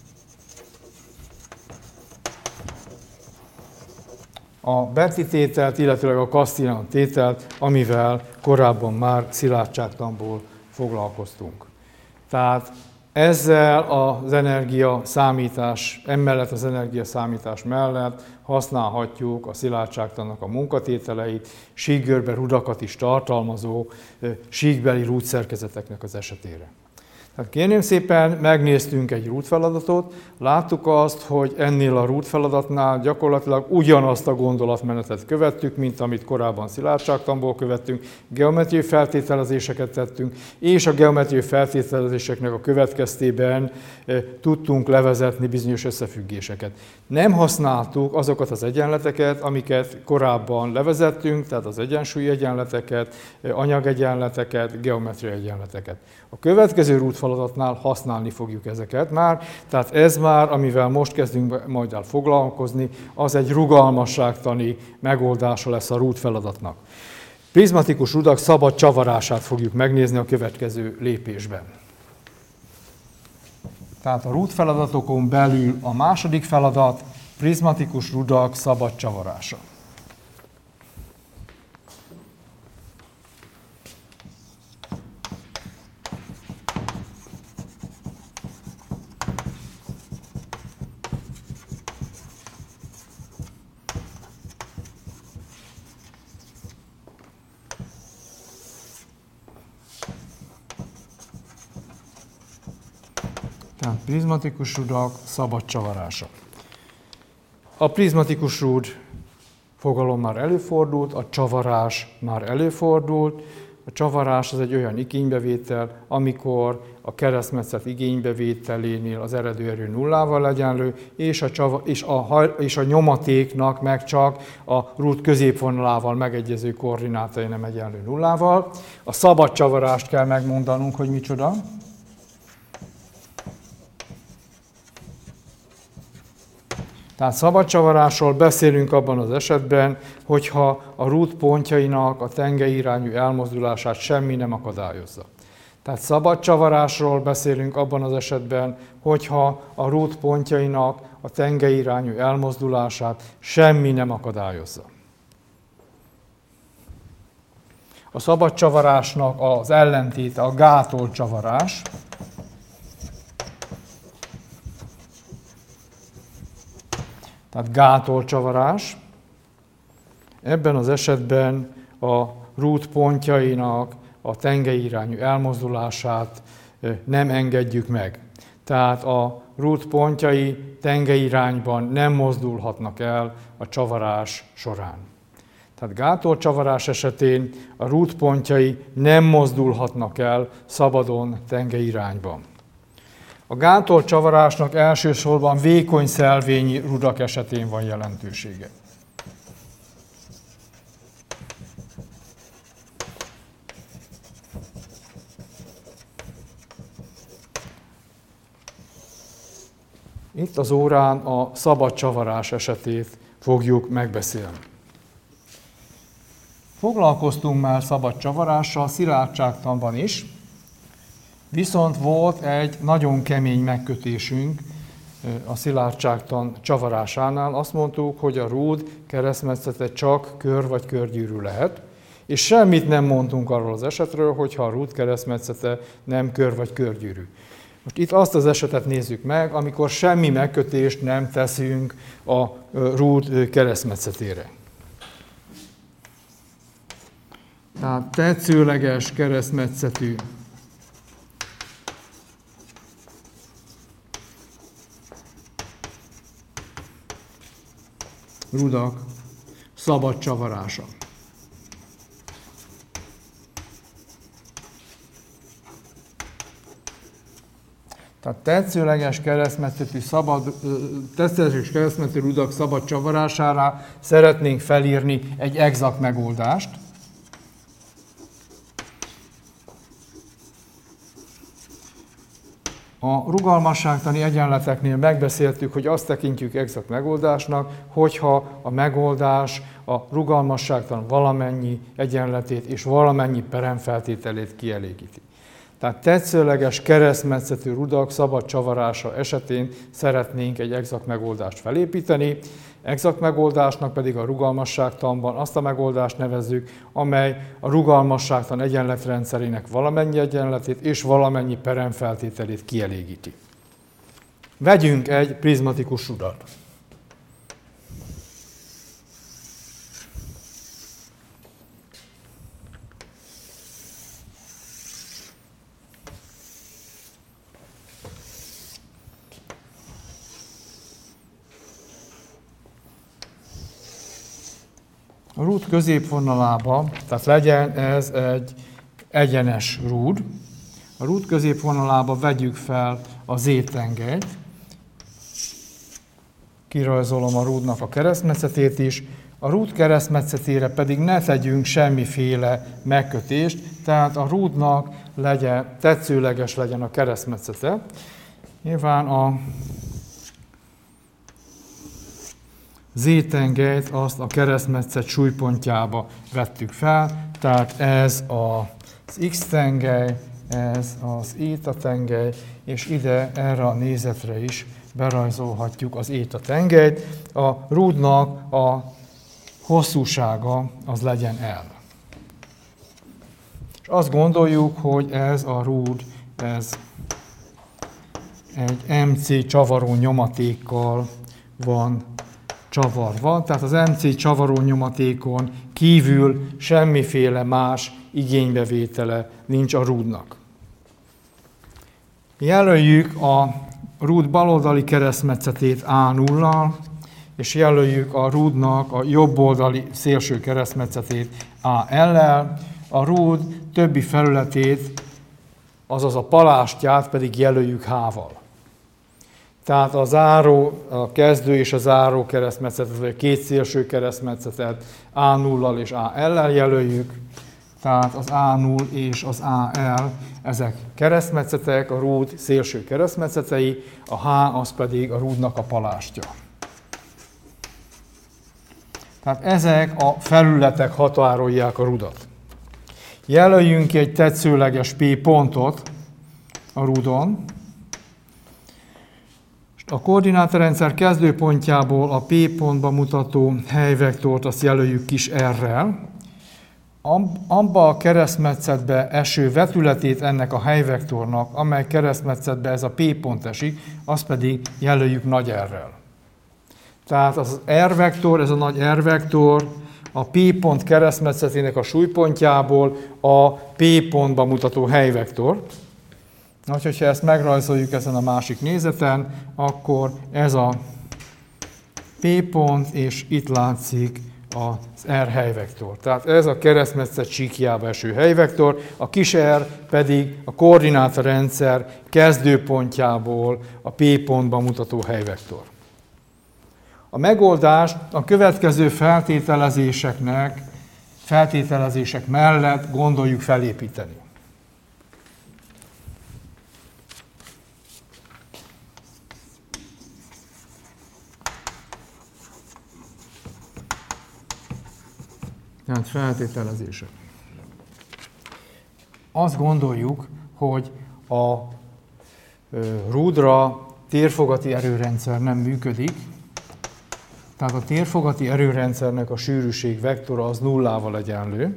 S1: A Betti tételt, illetőleg a Castiglione tételt, amivel korábban már szilárdságtanból foglalkoztunk. Tehát ezzel az energiaszámítás, emellett az energiaszámítás mellett használhatjuk a szilárdságtannak a munkatételeit, síkgörbe rudakat is tartalmazó síkbeli rúdszerkezeteknek az esetére. Tehát kérném szépen, megnéztünk egy rúdfeladatot, láttuk azt, hogy ennél a rúdfeladatnál gyakorlatilag ugyanazt a gondolatmenetet követtük, mint amit korábban szilárdságtanból követtünk, geometriai feltételezéseket tettünk, és a geometriai feltételezéseknek a következtében e, tudtunk levezetni bizonyos összefüggéseket. Nem használtuk azokat az egyenleteket, amiket korábban levezettünk, tehát az egyensúlyi egyenleteket, anyagegyenleteket, geometriai egyenleteket. A következő rúdfeladatnál használni fogjuk ezeket már, tehát ez már, amivel most kezdünk majd el foglalkozni, az egy rugalmasságtani megoldása lesz a rúdfeladatnak. Prizmatikus rudak szabad csavarását fogjuk megnézni a következő lépésben. Tehát a rúdfeladatokon belül a második feladat, prizmatikus rudak szabad csavarása. Tehát prizmatikus rudak szabad csavarása. A prizmatikus rúd fogalom már előfordult, a csavarás már előfordult. A csavarás az egy olyan igénybevétel, amikor a keresztmetszet igénybevételénél az eredő erő nullával egyenlő, és a, csava, és, a, és a nyomatéknak meg csak a rúd középvonalával megegyező koordinátai nem egyenlő nullával. A szabad csavarást kell megmondanunk, hogy micsoda. Tehát szabadcsavarásról beszélünk abban az esetben, hogyha a rúd pontjainak a tengeirányú elmozdulását semmi nem akadályozza. Tehát szabadcsavarásról beszélünk abban az esetben, hogyha a rúd pontjainak a tengeirányú elmozdulását semmi nem akadályozza. A szabadcsavarásnak az ellentéte a gátolt csavarás. Tehát gátolt csavarás. Ebben az esetben a rúd pontjainak a tengeirányú elmozdulását nem engedjük meg. Tehát a rúd pontjai tengeirányban nem mozdulhatnak el a csavarás során. Tehát gátolt csavarás esetén a rúd pontjai nem mozdulhatnak el szabadon tengeirányban. A gátolt csavarásnak elsősorban vékony szelvényi rudak esetén van jelentősége. Itt az órán a szabad csavarás esetét fogjuk megbeszélni. Foglalkoztunk már szabad csavarással szilárdságtanban is, viszont volt egy nagyon kemény megkötésünk a szilárdságtan csavarásánál. Azt mondtuk, hogy a rúd keresztmetszete csak kör vagy körgyűrű lehet, és semmit nem mondtunk arról az esetről, hogyha a rúd keresztmetszete nem kör vagy körgyűrű. Most itt azt az esetet nézzük meg, amikor semmi megkötést nem teszünk a rúd keresztmetszetére. Tehát tetszőleges keresztmetszetű rudak szabad csavarása. Tehát tetszőleges keresztmetszetű szabad, tetszőleges keresztmetszetű rudak szabad csavarására szeretnénk felírni egy exakt megoldást. A rugalmasságtani egyenleteknél megbeszéltük, hogy azt tekintjük exakt megoldásnak, hogyha a megoldás a rugalmasságtan valamennyi egyenletét és valamennyi peremfeltételét kielégíti. Tehát tetszőleges keresztmetszetű rudak szabad csavarása esetén szeretnénk egy exakt megoldást felépíteni. Exakt megoldásnak pedig a rugalmasságtanban azt a megoldást nevezzük, amely a rugalmasságtan egyenletrendszerének valamennyi egyenletét és valamennyi peremfeltételét kielégíti. Vegyünk egy prizmatikus rudat. A rúd középvonalába, tehát legyen ez egy egyenes rúd. A rúd középvonalába vegyük fel a Z-tengelyt. Kirajzolom a rúdnak a keresztmetszetét is. A rúd keresztmetszetére pedig ne tegyünk semmiféle megkötést, tehát a rúdnak legyen, tetszőleges legyen a keresztmetszete. Nyilván a Z-tengelyt azt a keresztmetszet súlypontjába vettük fel, tehát ez az X-tengely, ez az éta-tengely, és ide erre a nézetre is berajzolhatjuk az éta-tengelyt. A rúdnak a hosszúsága az legyen L. És azt gondoljuk, hogy ez a rúd, ez egy em cé csavaró nyomatékkal van csavarva, tehát az em cé csavaró nyomatékon kívül semmiféle más igénybevétele nincs a rúdnak. Jelöljük a rúd baloldali keresztmetszetét á nullal, és jelöljük a rúdnak a jobboldali szélső keresztmetszetét á el-lel, a rúd többi felületét, azaz a palástját pedig jelöljük H-val. Tehát a záró, a kezdő és a záró keresztmetszetet, vagy a két szélső keresztmetszetet á nullal és á el-lel jelöljük. Tehát az á null és az á el, ezek keresztmetszetek, a rúd szélső keresztmetszetei, a H az pedig a rúdnak a palástja. Tehát ezek a felületek határolják a rudat. Jelöljünk ki egy tetszőleges P pontot a rudon. A koordinátarendszer kezdőpontjából a P pontba mutató helyvektort azt jelöljük kis R-rel. Abba a keresztmetszetbe eső vetületét ennek a helyvektornak, amely keresztmetszetbe ez a P pont esik, azt pedig jelöljük nagy R-rel. Tehát az R-vektor, ez a nagy R-vektor a P pont keresztmetszetének a súlypontjából a P pontba mutató helyvektor. Nagy, hogyha ezt megrajzoljuk ezen a másik nézeten, akkor ez a P pont, és itt látszik az R helyvektor. Tehát ez a keresztmetszet síkjába eső helyvektor, a kis r pedig a koordinátarendszer kezdőpontjából a P pontba mutató helyvektor. A megoldást a következő feltételezéseknek, feltételezések mellett gondoljuk felépíteni. Tehát feltételezések. Azt gondoljuk, hogy a rúdra térfogati erőrendszer nem működik, tehát a térfogati erőrendszernek a sűrűség vektora az nullával egyenlő.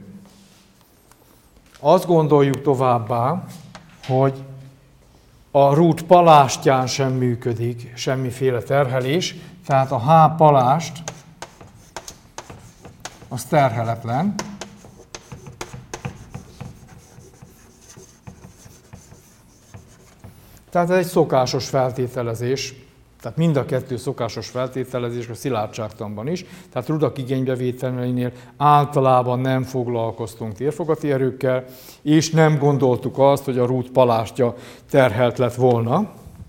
S1: Azt gondoljuk továbbá, hogy a rúd palástján sem működik semmiféle terhelés, tehát a H palást az terheletlen. Tehát ez egy szokásos feltételezés, tehát mind a kettő szokásos feltételezés a szilárdságtanban is, tehát rudak igénybevételeinél általában nem foglalkoztunk térfogati erőkkel, és nem gondoltuk azt, hogy a rúd palástja terhelt lett volna.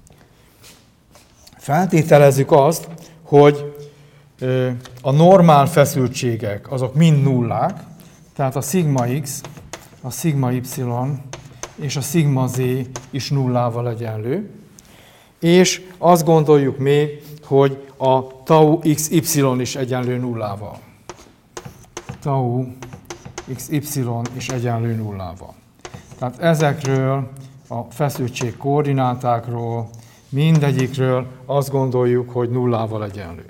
S1: Feltételezzük azt, hogy a normál feszültségek azok mind nullák, tehát a szigma x, a szigma y és a szigma z is nullával egyenlő. És azt gondoljuk még, hogy a tau xy is egyenlő nullával. Tau xy is egyenlő nullával. Tehát ezekről a feszültség koordinátákról, mindegyikről azt gondoljuk, hogy nullával egyenlő.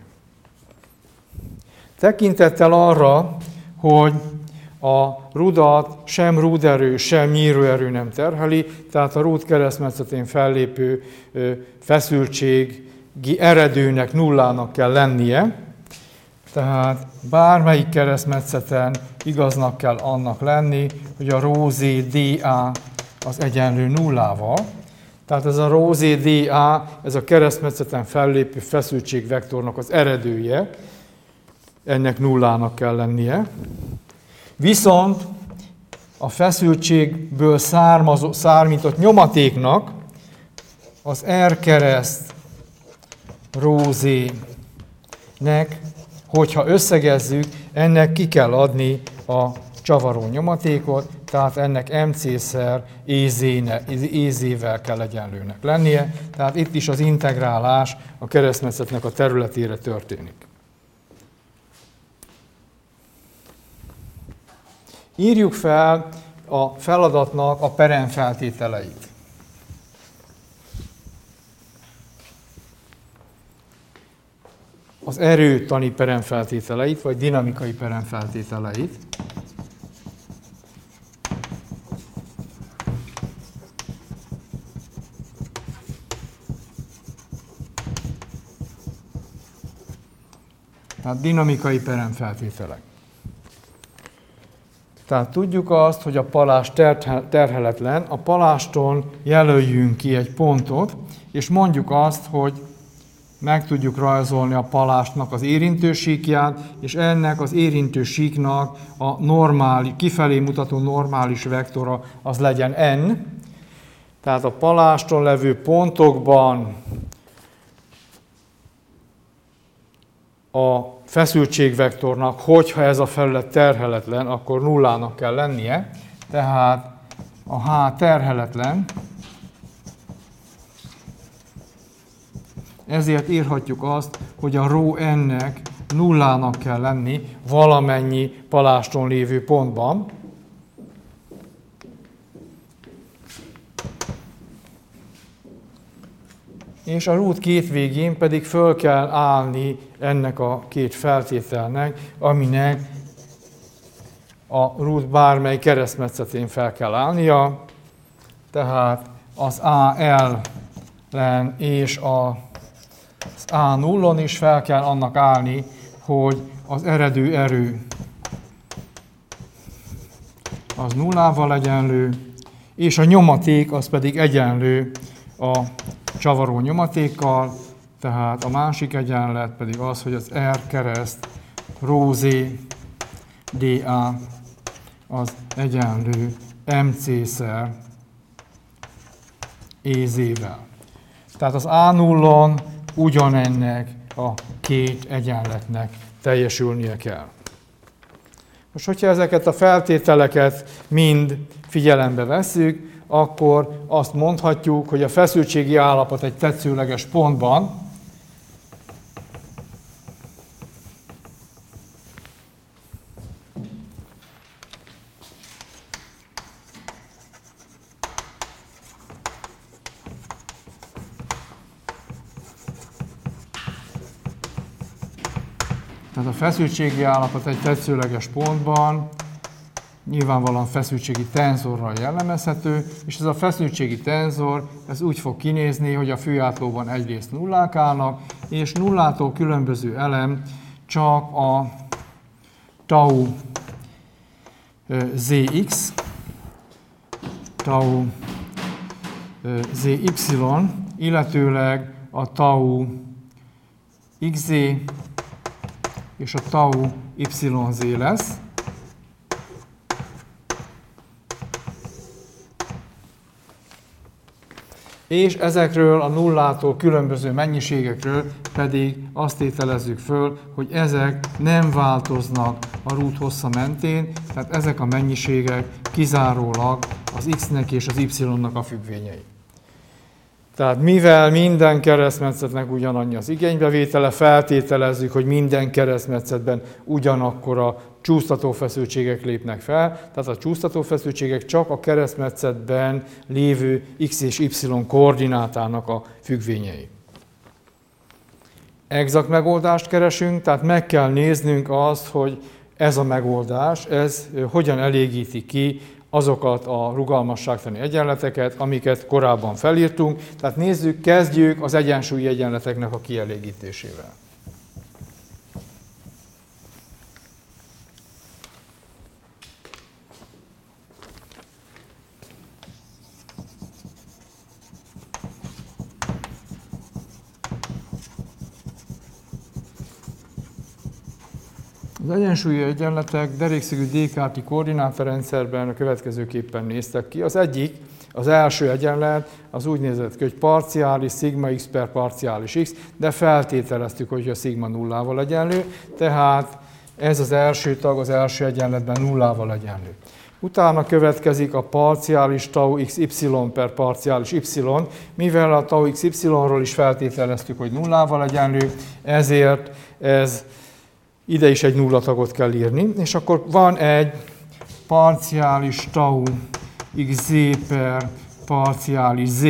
S1: Tekintettel arra, hogy a rudat sem rúderő, sem nyíróerő nem terheli, tehát a rúd keresztmetszetén fellépő feszültségi eredőnek nullának kell lennie, tehát bármelyik keresztmetszeten igaznak kell annak lenni, hogy a ρz dA az egyenlő nullával. Tehát ez a ρz dA, ez a keresztmetszeten fellépő feszültségvektornak az eredője, ennek nullának kell lennie. Viszont a feszültségből származó, szármított nyomatéknak az R kereszt ρz-nek, hogyha összegezzük, ennek ki kell adni a csavaró nyomatékot, tehát ennek mc-szer ez-vel kell egyenlőnek lennie, tehát itt is az integrálás a keresztmetszetnek a területére történik. Írjuk fel a feladatnak a peremfeltételeit. Az erőtani peremfeltételeit, vagy dinamikai peremfeltételeit. Tehát dinamikai peremfeltételek. Tehát tudjuk azt, hogy a palást terheletlen, a paláston jelöljünk ki egy pontot, és mondjuk azt, hogy meg tudjuk rajzolni a palástnak az érintősíkját, és ennek az érintősíknak a normális, kifelé mutató normális vektora az legyen n. Tehát a paláston levő pontokban a feszültségvektornak, hogyha ez a felület terheletlen, akkor nullának kell lennie, tehát a H terheletlen, ezért írhatjuk azt, hogy a ρ n-nek nullának kell lenni valamennyi paláston lévő pontban. És a rút két végén pedig föl kell állni ennek a két feltételnek, aminek a rút bármely keresztmetszetén fel kell állnia. Tehát az á el-en és az á nullon is fel kell annak állni, hogy az eredő erő az nullával egyenlő, és a nyomaték az pedig egyenlő a csavaró nyomatékkal, tehát a másik egyenlet pedig az, hogy az R kereszt rho z dA az egyenlő mc-szer ez-vel. Tehát az á nullon ugyanennek a két egyenletnek teljesülnie kell. Most, hogyha ezeket a feltételeket mind figyelembe vesszük, akkor azt mondhatjuk, hogy a feszültségi állapot egy tetszőleges pontban tehát a feszültségi állapot egy tetszőleges pontban nyilvánvalóan feszültségi tenzorral jellemezhető, és ez a feszültségi tenzor ez úgy fog kinézni, hogy a főátlóban egyrészt nullák állnak, és nullától különböző elem csak a tau zx, tau zy, illetőleg a tau xz és a tau yz lesz. És ezekről a nullától különböző mennyiségekről pedig azt tételezzük föl, hogy ezek nem változnak a rút hossza mentén, tehát ezek a mennyiségek kizárólag az x-nek és az y-nak a függvényei. Tehát mivel minden keresztmetszetnek ugyanannyi az igénybevétele, feltételezzük, hogy minden keresztmetszetben ugyanakkora csúsztatófeszültségek lépnek fel, tehát a csúsztatófeszültségek csak a keresztmetszetben lévő x és y koordinátának a függvényei. Exakt megoldást keresünk, tehát meg kell néznünk azt, hogy ez a megoldás, ez hogyan elégíti ki azokat a rugalmasságtani egyenleteket, amiket korábban felírtunk. Tehát nézzük, kezdjük az egyensúlyi egyenleteknek a kielégítésével. Az egyensúlyi egyenletek derékszögű Descartes-i koordinátorrendszerben a következőképpen néztek ki. Az egyik, az első egyenlet, az úgy nézett ki, hogy parciális szigma x per parciális x, de feltételeztük, hogy a szigma nullával egyenlő, tehát ez az első tag az első egyenletben nullával egyenlő. Utána következik a parciális tau xy per parciális y, mivel a tau xy-ról is feltételeztük, hogy nullával egyenlő, ezért ez ide is egy nullatagot kell írni, és akkor van egy parciális tau xz per parciális z,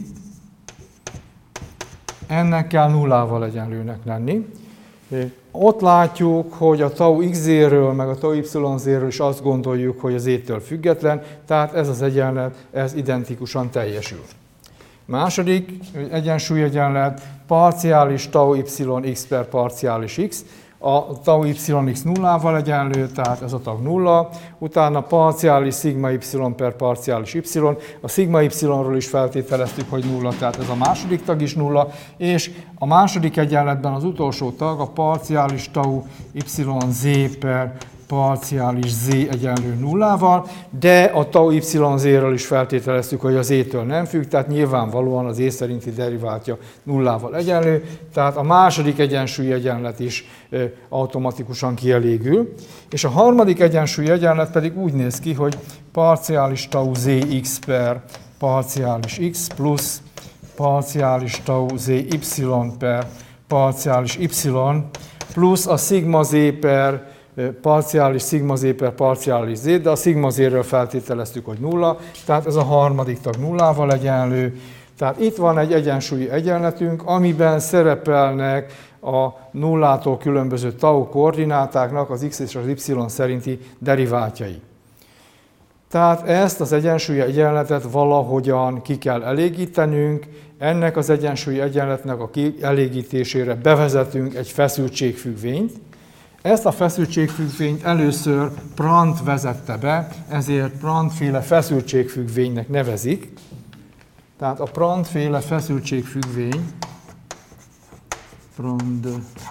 S1: ennek kell nullával egyenlőnek lenni. Ott látjuk, hogy a tau xz-ről meg a tau yz-ről is azt gondoljuk, hogy az z-től független, tehát ez az egyenlet, ez identikusan teljesül. Második egyensúlyegyenlet, parciális tau yx per parciális x, a tau yx nullával egyenlő, tehát ez a tag nulla, utána parciális szigma y per parciális y, a szigma y-ról is feltételeztük, hogy nulla, tehát ez a második tag is nulla, és a második egyenletben az utolsó tag, a parciális tau yz per parciális z egyenlő nullával, de a tau yz-ről is feltételeztük, hogy az z-től nem függ, tehát nyilvánvalóan az z szerinti deriváltja nullával egyenlő, tehát a második egyensúlyi egyenlet is automatikusan kielégül. És a harmadik egyensúlyi egyenlet pedig úgy néz ki, hogy parciális tau zx per parciális x plusz parciális tau zy per parciális y plusz a szigma z per parciális szigma z per parciális z, de a szigma z-ről feltételeztük, hogy nulla, tehát ez a harmadik tag nullával egyenlő. Tehát itt van egy egyensúlyi egyenletünk, amiben szerepelnek a nullától különböző tau koordinátáknak az x és az y szerinti deriváltjai. Tehát ezt az egyensúlyi egyenletet valahogyan ki kell elégítenünk, ennek az egyensúlyi egyenletnek a kielégítésére bevezetünk egy feszültségfüggvényt. Ezt a feszültségfüggvényt először Prandtl vezette be, ezért Prandtl-féle feszültségfüggvénynek nevezik. Tehát a Prandtl-féle feszültségfüggvény, Prandtl,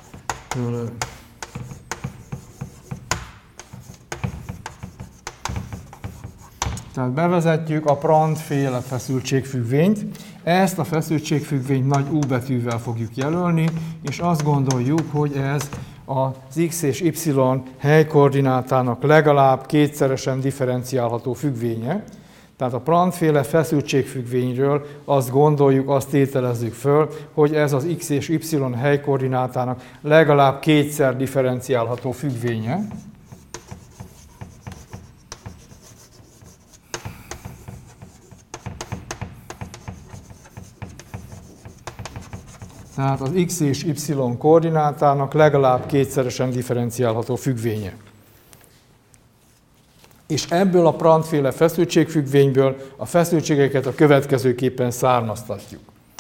S1: tehát bevezetjük a Prandtl-féle feszültségfüggvényt, ezt a feszültségfüggvényt nagy U betűvel fogjuk jelölni, és azt gondoljuk, hogy ez az x és y helykoordinátának legalább kétszeresen differenciálható függvénye. Tehát a Prandtl-féle feszültségfüggvényről azt gondoljuk, azt tételezzük föl, hogy ez az x és y helykoordinátának legalább kétszer differenciálható függvénye. Tehát az x és y koordinátának legalább kétszeresen differenciálható függvénye. És ebből a Prandtl-féle feszültségfüggvényből a feszültségeket a következőképpen származtatjuk.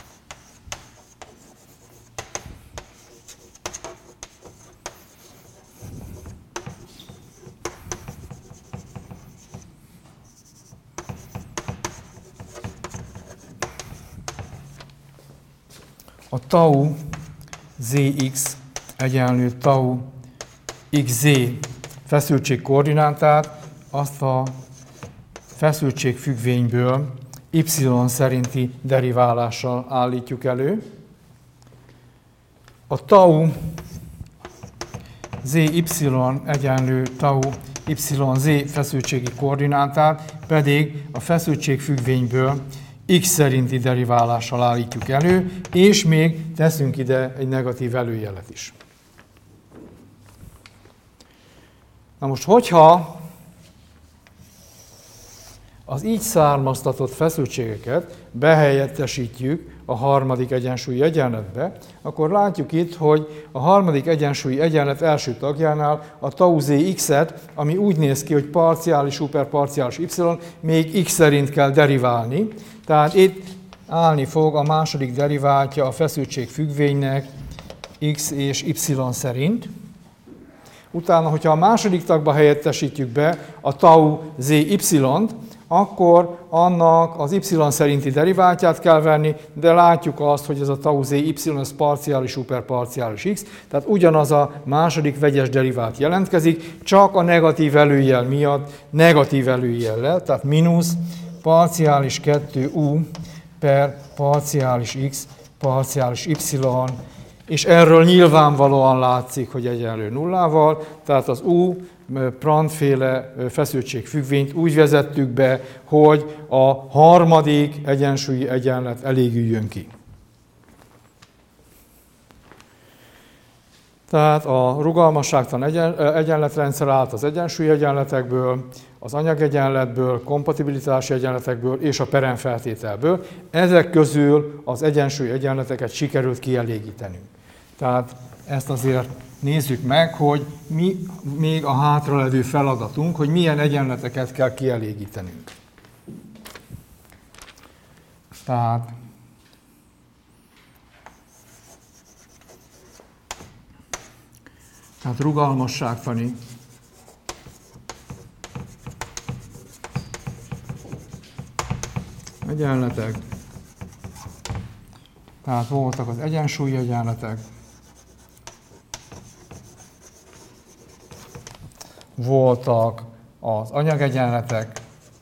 S1: A tau zx egyenlő tau xz feszültségkoordinátát azt a feszültségfüggvényből y szerinti deriválással állítjuk elő. A tau zy egyenlő tau yz feszültségi koordinátát pedig a feszültségfüggvényből x szerinti deriválással állítjuk elő, és még teszünk ide egy negatív előjelet is. Na most, hogyha az így származtatott feszültségeket behelyettesítjük a harmadik egyensúlyi egyenletbe, akkor látjuk itt, hogy a harmadik egyensúlyi egyenlet első tagjánál a tau zx-et, ami úgy néz ki, hogy parciális u per parciális y, még x szerint kell deriválni. Tehát itt állni fog a második deriváltja a feszültségfüggvénynek x és y szerint. Utána, hogyha a második tagba helyettesítjük be a tau zy-t, akkor annak az y szerinti deriváltját kell venni, de látjuk azt, hogy ez a tau zy, ez parciális u per parciális x, tehát ugyanaz a második vegyes derivált jelentkezik, csak a negatív előjel miatt negatív előjellel, tehát mínusz parciális kettő u per parciális x parciális y, és erről nyilvánvalóan látszik, hogy egyenlő nullával, tehát az u Prandtl-féle feszültségfüggvényt úgy vezettük be, hogy a harmadik egyensúlyi egyenlet elégüljön ki. Tehát a rugalmasságtalan egyen, egyenletrendszer állt az egyensúlyi egyenletekből, az anyagegyenletből, kompatibilitási egyenletekből és a peremfeltételből. Ezek közül az egyensúlyi egyenleteket sikerült kielégítenünk. Tehát ezt azért nézzük meg, hogy mi még a hátralevő feladatunk, hogy milyen egyenleteket kell kielégítenünk. Tehát Tehát rugalmasságtani egyenletek. Tehát voltak az egyensúlyi egyenletek, voltak az anyagegyenletek,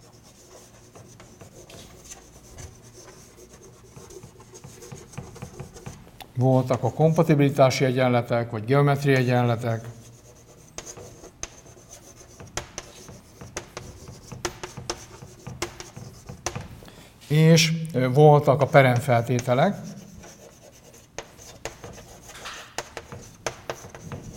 S1: voltak a kompatibilitási egyenletek, vagy geometriai egyenletek, és voltak a peremfeltételek.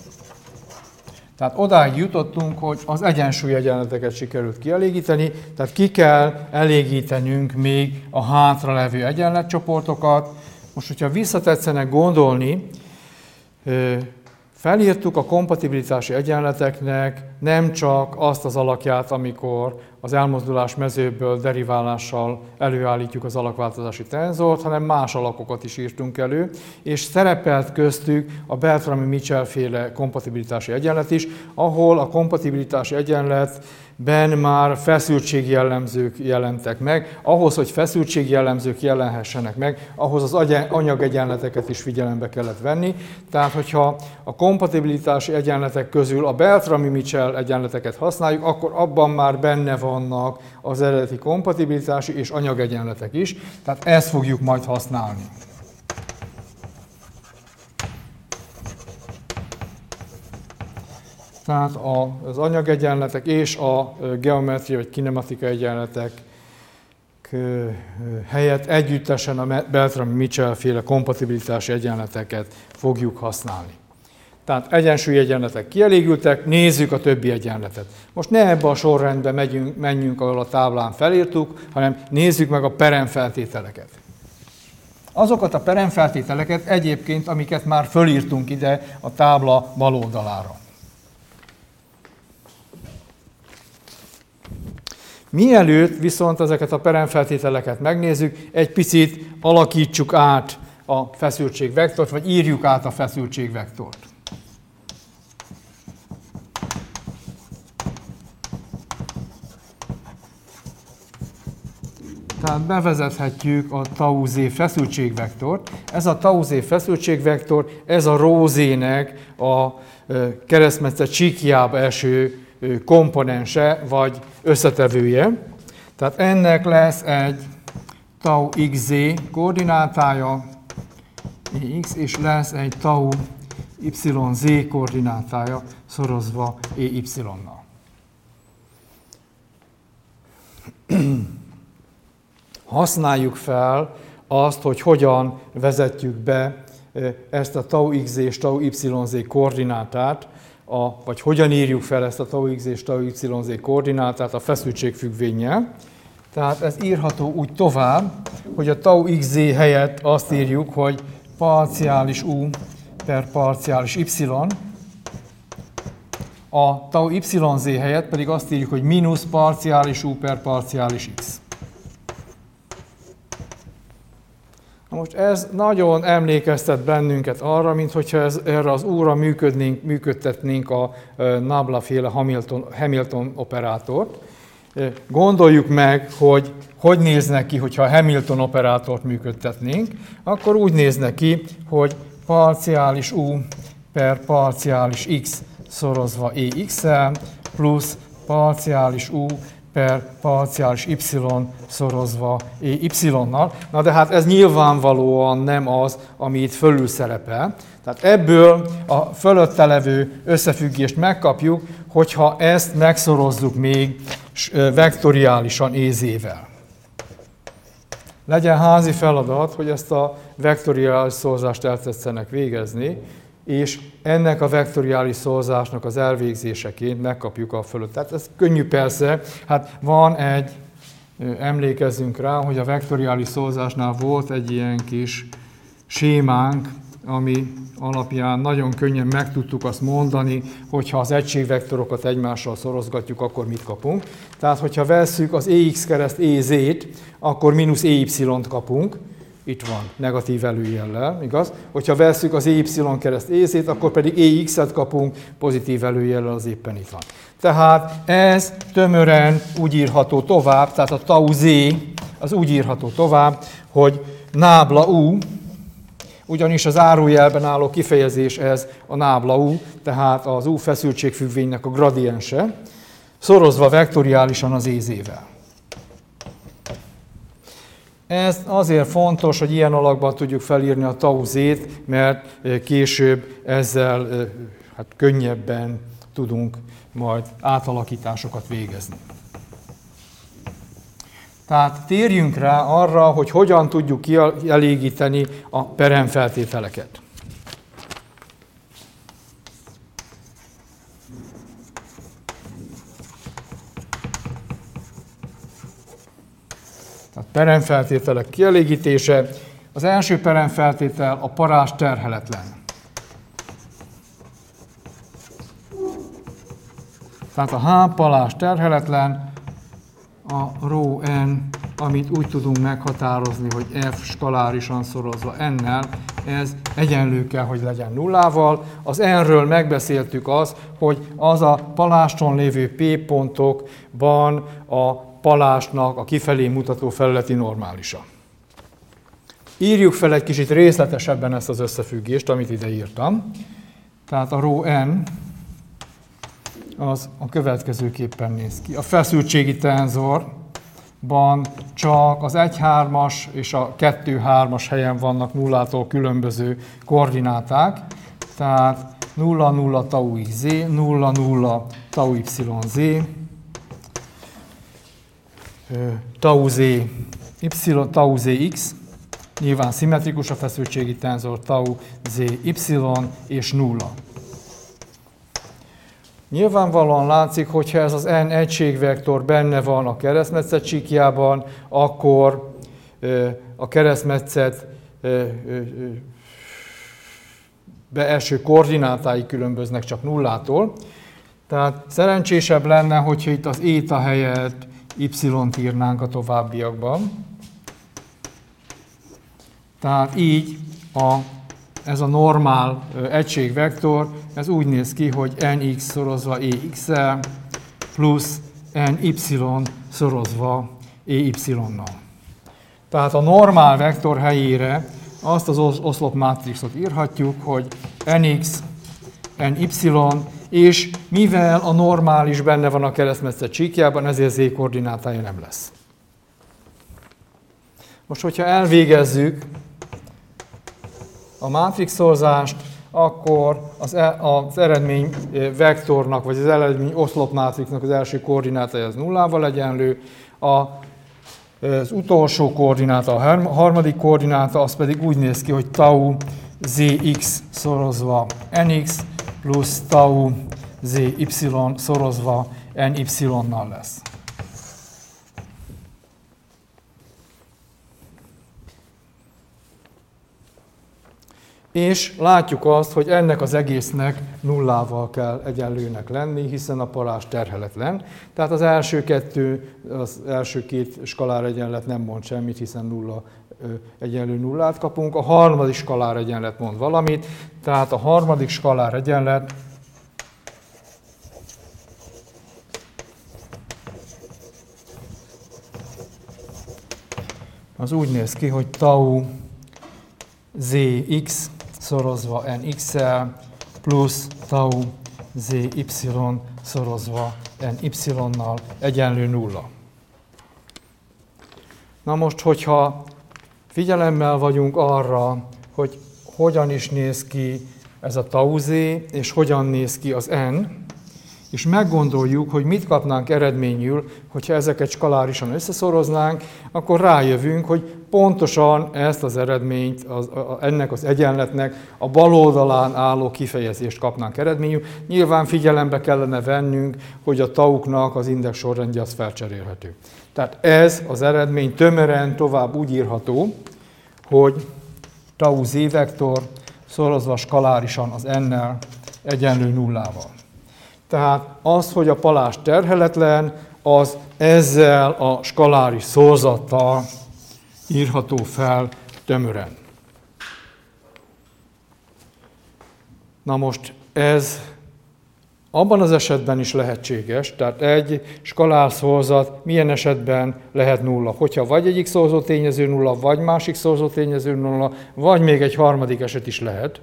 S1: Tehát odáig jutottunk, hogy az egyensúlyegyenleteket sikerült kielégíteni, tehát ki kell elégítenünk még a hátralevő egyenletcsoportokat. Most, hogyha visszatetszenek gondolni, felírtuk a kompatibilitási egyenleteknek nem csak azt az alakját, amikor az elmozdulás mezőből deriválással előállítjuk az alakváltozási tenzort, hanem más alakokat is írtunk elő, és szerepelt köztük a Beltrami-Mitchell féle kompatibilitási egyenlet is, ahol a kompatibilitási egyenletben már feszültségjellemzők jelentek meg. Ahhoz, hogy feszültségjellemzők jelenhessenek meg, ahhoz az anyagegyenleteket is figyelembe kellett venni. Tehát, hogyha a kompatibilitási egyenletek közül a Beltrami-Mitchell egyenleteket használjuk, akkor abban már benne vannak az eredeti kompatibilitási és anyagegyenletek is. Tehát ezt fogjuk majd használni. Tehát az anyagegyenletek és a geometria vagy kinematika egyenletek helyett együttesen a Beltrami-Mitchell féle kompatibilitási egyenleteket fogjuk használni. Tehát egyensúlyegyenletek kielégültek, nézzük a többi egyenletet. Most ne ebbe a sorrendbe megyünk, menjünk, ahol a táblán felírtuk, hanem nézzük meg a peremfeltételeket. Azokat a peremfeltételeket egyébként, amiket már fölírtunk ide a tábla bal oldalára. Mielőtt viszont ezeket a peremfeltételeket megnézzük, egy picit alakítsuk át a feszültségvektort, vagy írjuk át a feszültségvektort. Tehát bevezethetjük a tau z feszültségvektort. Ez a tau z feszültségvektor, ez a rho z-nek a keresztmetszet síkjába eső komponense, vagy összetevője. Tehát ennek lesz egy tau xz koordinátája, ex, és lesz egy tau yz koordinátája szorozva ey-nal. Használjuk fel azt, hogy hogyan vezetjük be ezt a tau x és tau yz koordinátát, a, vagy hogyan írjuk fel ezt a tau x és tau yz koordinátát a feszültségfüggvénnyel. Tehát ez írható úgy tovább, hogy a tau xz helyett azt írjuk, hogy parciális u per parciális y, a tau yz helyett pedig azt írjuk, hogy mínusz parciális u per parciális x. Most ez nagyon emlékeztet bennünket arra, mintha ez, erre az úra működnénk, működtetnénk a Nabla-féle Hamilton, Hamilton operátort. Gondoljuk meg, hogy hogy nézne ki, hogyha a Hamilton operátort működtetnénk. Akkor úgy nézne ki, hogy parciális u per parciális x szorozva ex-el plusz parciális u per parciális y szorozva ey-nal. Na de hát ez nyilvánvalóan nem az, ami itt fölül szerepel. Tehát ebből a fölötte levő összefüggést megkapjuk, hogyha ezt megszorozzuk még vektoriálisan ez-vel. Legyen házi feladat, hogy ezt a vektoriális szorzást eltetszenek végezni, és ennek a vektoriális szorzásnak az elvégzéseként megkapjuk a fölött. Tehát ez könnyű persze, hát van egy, emlékezzünk rá, hogy a vektoriális szorzásnál volt egy ilyen kis sémánk, ami alapján nagyon könnyen meg tudtuk azt mondani, hogy ha az egységvektorokat egymással szorozgatjuk, akkor mit kapunk. Tehát, hogyha vesszük az ex kereszt ez-t, akkor mínusz ey-t kapunk. Itt van, negatív előjellel, igaz? Hogyha vesszük az ey kereszt ez-t, akkor pedig ex-et kapunk, pozitív előjellel, az éppen itt van. Tehát ez tömören úgy írható tovább, tehát a tau z az úgy írható tovább, hogy nábla u, ugyanis az zárójelben álló kifejezés ez a nábla u, tehát az u feszültségfüggvénynek a gradiense, szorozva vektoriálisan az ez-vel. Ez azért fontos, hogy ilyen alakban tudjuk felírni a tau z-t, mert később ezzel hát könnyebben tudunk majd átalakításokat végezni. Tehát térjünk rá arra, hogy hogyan tudjuk kielégíteni a peremfeltételeket. peremfeltételek kielégítése. Az első peremfeltétel a parázs terheletlen. Tehát a H parázs terheletlen, a rho n, amit úgy tudunk meghatározni, hogy f skalárisan szorozva n-nel, ez egyenlő kell, hogy legyen nullával. Az n-ről megbeszéltük az, hogy az a paláston lévő p pontokban a palásnak a kifelé mutató felületi normálisa. Írjuk fel egy kicsit részletesebben ezt az összefüggést, amit ide írtam. Tehát a rho n az a következőképpen néz ki. A feszültségi tenzorban csak az egy hármas és a kettő hármas helyen vannak nullától különböző koordináták, tehát nulla nulla tau x z, nulla nulla tau y z, tau z y, tau z x, nyilván szimmetrikus a feszültségi tenzor, tau z y és nulla. Nyilvánvalóan látszik, hogyha ez az n egységvektor benne van a keresztmetszet síkjában, akkor a keresztmetszet beeső koordinátái különböznek csak nullától. Tehát szerencsésebb lenne, hogyha itt az éta helyett y-t írnánk a továbbiakban. Tehát így a, ez a normál egységvektor, ez úgy néz ki, hogy nx szorozva ex-el plusz ny szorozva ey-nal. Tehát a normál vektor helyére azt az oszlopmátrixot írhatjuk, hogy nx, ny, és mivel a normális benne van a keresztmetszet síkjában, ezért z koordinátája nem lesz. Most, hogyha elvégezzük a mátrixolzást, akkor az, e, az eredmény vektornak, vagy az eredmény oszlopmátrixnak az első koordinátája az nullával egyenlő, a, az utolsó koordináta, a harmadik koordináta, az pedig úgy néz ki, hogy tau zx szorozva nx plusz tau zy szorozva ny-nal lesz. És látjuk azt, hogy ennek az egésznek nullával kell egyenlőnek lenni, hiszen a parázs terheletlen. Tehát az első kettő, az első két skalár egyenlet nem mond semmit, hiszen nulla egyenlő nullát kapunk. A harmadik skalár egyenlet mond valamit, tehát a harmadik skalár egyenlet az úgy néz ki, hogy tau zx szorozva nx-el plusz tau zy szorozva ny-nal egyenlő nulla. Na most, hogyha figyelemmel vagyunk arra, hogy hogyan is néz ki ez a tau z, és hogyan néz ki az n, és meggondoljuk, hogy mit kapnánk eredményül, hogyha ezeket skalárisan összeszoroznánk, akkor rájövünk, hogy pontosan ezt az eredményt, az, a, ennek az egyenletnek a bal oldalán álló kifejezést kapnánk eredményül. Nyilván figyelembe kellene vennünk, hogy a tauknak az index sorrendje az felcserélhető. Tehát ez az eredmény tömören tovább úgy írható, hogy tau z vektor szorozva skalárisan az n-nel egyenlő nullával. Tehát az, hogy a parázs terheletlen, az ezzel a skaláris szorzattal írható fel tömören. Na most ez abban az esetben is lehetséges, tehát egy skalár szorzat milyen esetben lehet nulla. Hogyha vagy egyik szorzó tényező nulla, vagy másik szorzó tényező nulla, vagy még egy harmadik eset is lehet.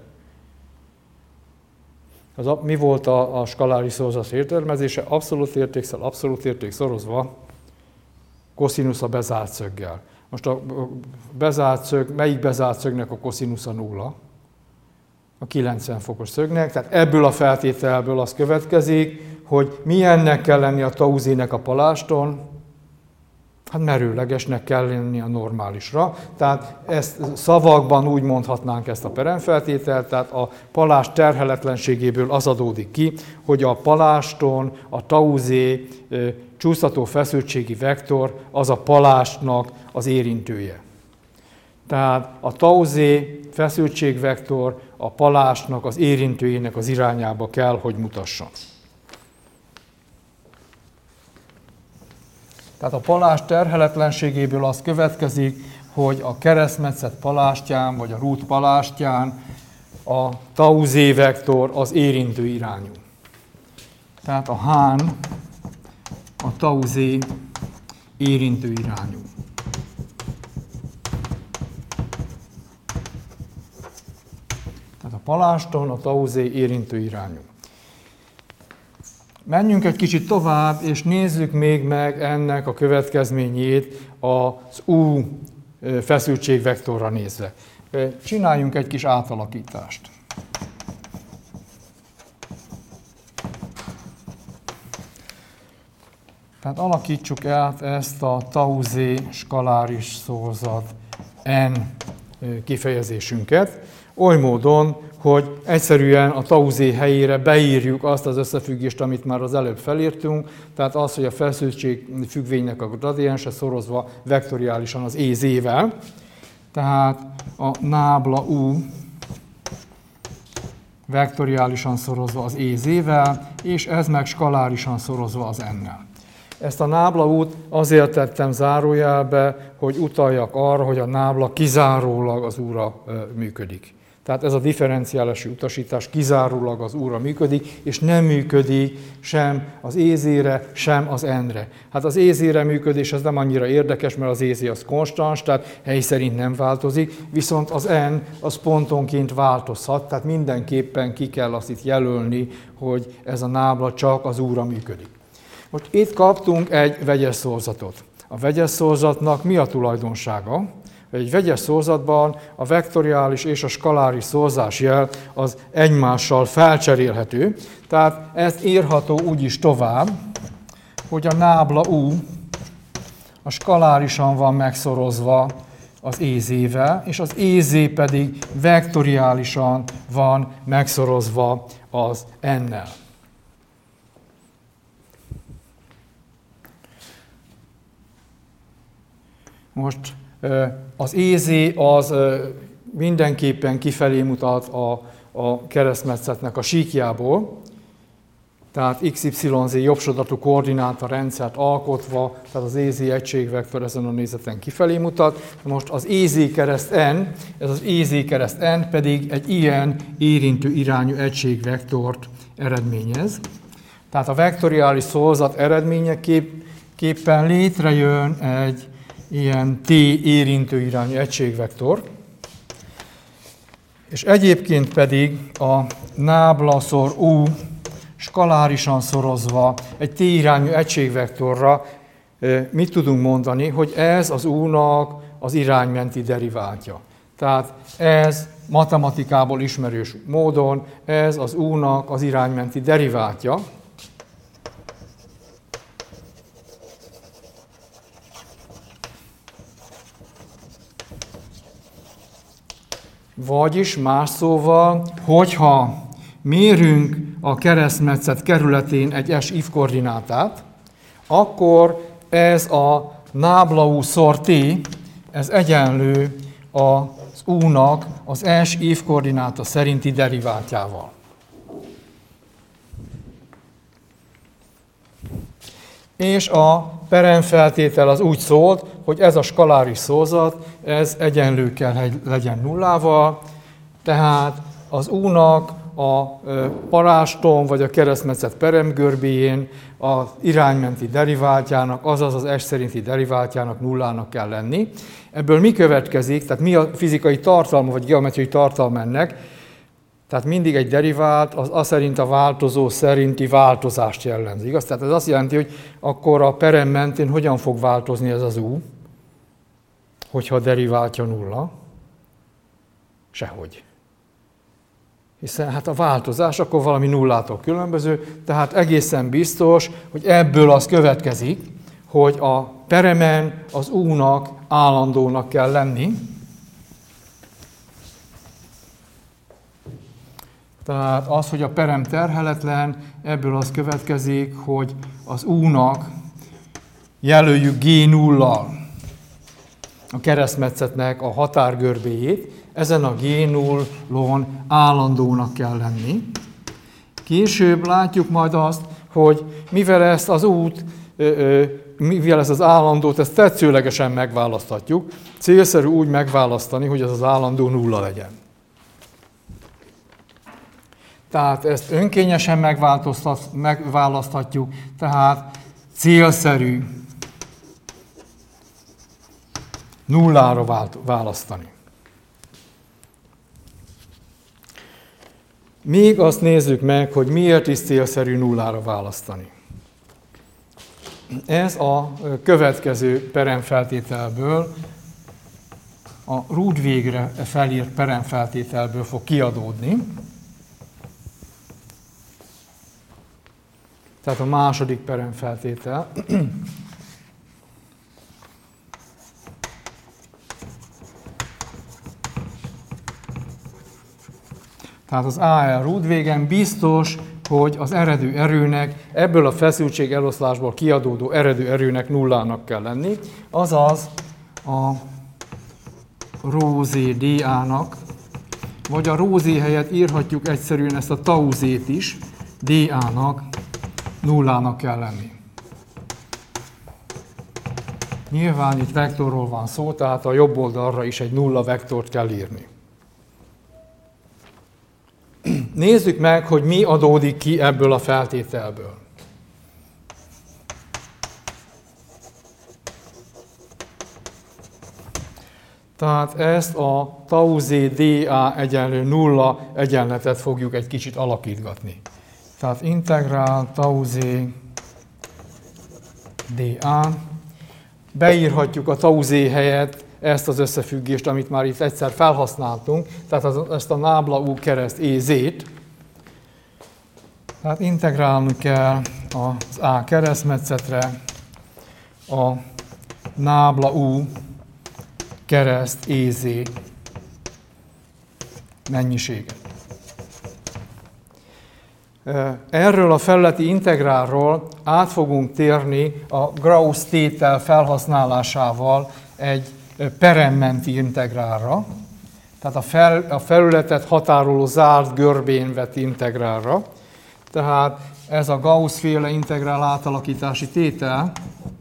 S1: Az, mi volt a, a skaláris szorzat értelmezése? Abszolút értékszel, abszolút érték szorozva koszinusz a bezárt szöggel. Most a bezárt szög, melyik bezárt szögnek a koszínusza nulla? A kilencven fokos szögnek. Tehát ebből a feltételből az következik, hogy milyennek kell lenni a tau z-nek a paláston, Hát merőlegesnek kell lenni a normálisra. Tehát ezt szavakban úgy mondhatnánk ezt a peremfeltételt, tehát a palást terheletlenségéből az adódik ki, hogy a paláston a tau z csúsztató feszültségi vektor az a palástnak az érintője. Tehát a tau z feszültségvektor a palástnak az érintőjének az irányába kell, hogy mutasson. Tehát a palást terheletlenségéből az következik, hogy a keresztmetszet palástján, vagy a rút palástján a tau z vektor az érintő irányú. Tehát a hán a tau z érintő irányú. Tehát a paláston a tau z érintő irányú. Menjünk egy kicsit tovább, és nézzük még meg ennek a következményét az U feszültségvektorra nézve. Csináljunk egy kis átalakítást. Tehát alakítsuk át ezt a tau z skaláris szorzat n kifejezésünket, oly módon, hogy egyszerűen a tau z helyére beírjuk azt az összefüggést, amit már az előbb felírtunk, tehát az, hogy a feszültség függvénynek a gradiense szorozva vektoriálisan az E Z-vel, tehát a nábla U vektoriálisan szorozva az E Z-vel, és ez meg skalárisan szorozva az N-nel. Ezt a nábla út azért tettem zárójelbe, hogy utaljak arra, hogy a nábla kizárólag az U-ra működik. Tehát ez a differenciális utasítás kizárólag az U-ra működik, és nem működik sem az E Z-re, sem az N-re. Hát az E Z-re működés ez nem annyira érdekes, mert az E Z az konstans, tehát hely szerint nem változik, viszont az N az pontonként változhat, tehát mindenképpen ki kell azt itt jelölni, hogy ez a nábla csak az U-ra működik. Most itt kaptunk egy vegyes szorzatot. A vegyes szorzatnak mi a tulajdonsága? Egy vegyes szorzatban a vektoriális és a skaláris szorzásjel az egymással felcserélhető, tehát ez írható úgy is tovább, hogy a nábla U a skalárisan van megszorozva az E Z-vel, és az E Z pedig vektoriálisan van megszorozva az N-nel. Most az E Z az mindenképpen kifelé mutat a, a keresztmetszetnek a síkjából, tehát X Y Z jobbsodatú koordináta rendszert alkotva, tehát az E Z egységvektor ezen a nézeten kifelé mutat. Most az E Z kereszt N, ez az E Z kereszt N pedig egy ilyen érintő irányú egységvektort eredményez. Tehát a vektoriális szorzat eredményeképpen létrejön egy ilyen T érintő irányú egységvektor, és egyébként pedig a náblaszor U skalárisan szorozva egy T irányú egységvektorra mit tudunk mondani, hogy ez az U-nak az iránymenti deriváltja. Tehát ez matematikából ismerős módon, ez az U-nak az iránymenti deriváltja. Vagyis más szóval, hogyha mérünk a keresztmetszet kerületén egy S-if koordinátát, akkor ez a nábla U szor T, ez egyenlő az U-nak az S-if koordináta szerinti deriváltjával. És a peremfeltétel az úgy szólt, hogy ez a skaláris szorzat, ez egyenlő kell, hogy legyen nullával, tehát az U-nak a paráston vagy a keresztmetszet peremgörbéjén az iránymenti deriváltjának, azaz az S szerinti deriváltjának nullának kell lenni. Ebből mi következik, tehát mi a fizikai tartalma vagy geometriai tartalma ennek? Tehát mindig egy derivált az a szerint a változó szerinti változást jellemzi, igaz? Tehát ez azt jelenti, hogy akkor a perem mentén hogyan fog változni ez az U, hogyha a deriváltja nulla? Sehogy. Hiszen hát a változás akkor valami nullától különböző, tehát egészen biztos, hogy ebből az következik, hogy a peremen az U-nak állandónak kell lenni. Tehát az, hogy a perem terheletlen, ebből az következik, hogy az U-nak jelöljük G nullal a keresztmetszetnek a határgörbéjét. Ezen a G nullon állandónak kell lenni. Később látjuk majd azt, hogy mivel ezt az út, mivel ezt az állandót, ezt tetszőlegesen megválaszthatjuk, célszerű úgy megválasztani, hogy ez az állandó nulla legyen. Tehát ezt önkényesen megválaszthatjuk, tehát célszerű nullára választani. Még azt nézzük meg, hogy miért is célszerű nullára választani. Ez a következő peremfeltételből, a rúdvégre felírt peremfeltételből fog kiadódni. Tehát a második peremfeltétel. Tehát az á el rúdvégen biztos, hogy az eredő erőnek, ebből a feszültség eloszlásból kiadódó eredő erőnek nullának kell lenni, azaz a rho z dA-nak, vagy a rho z helyett írhatjuk egyszerűen ezt a tau z-t is, dA-nak nullának kell lenni. Nyilván itt vektorról van szó, tehát a jobb oldalra is egy nulla vektort kell írni. Nézzük meg, hogy mi adódik ki ebből a feltételből. Tehát ezt a tau z dA egyenlő nulla egyenletet fogjuk egy kicsit alakítgatni. Tehát integrál tau z dA. Beírhatjuk a tau z helyett ezt az összefüggést, amit már itt egyszer felhasználtunk, tehát az, ezt a nábla U kereszt é zét. Tehát integrálnunk kell az A keresztmetszetre a nábla U kereszt é zé mennyiséget. Erről a felületi integrálról át fogunk térni a Gauss-tétel felhasználásával egy peremmenti integrálra, tehát a, fel, a felületet határoló zárt görbén vett integrálra. Tehát ez a Gauss-féle integrál átalakítási tétel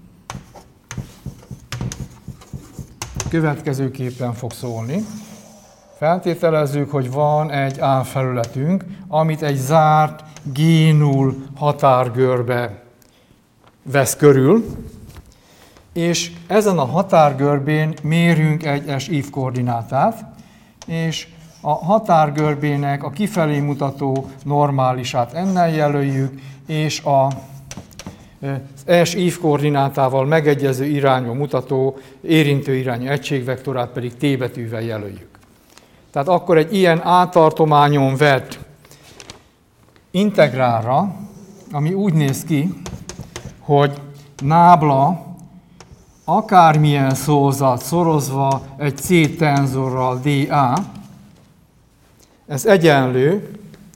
S1: következőképpen fog szólni. Feltételezzük, hogy van egy A felületünk, amit egy zárt G null határgörbe vesz körül, és ezen a határgörbén mérünk egy S-if koordinátát, és a határgörbének a kifelé mutató normálisát ennel jelöljük, és a S-if koordinátával megegyező irányba mutató érintő irányú egységvektorát pedig T betűvel jelöljük. Tehát akkor egy ilyen áttartományon vett integrálra, ami úgy néz ki, hogy nábla akármilyen szózat szorozva egy C tenzorral dA, ez egyenlő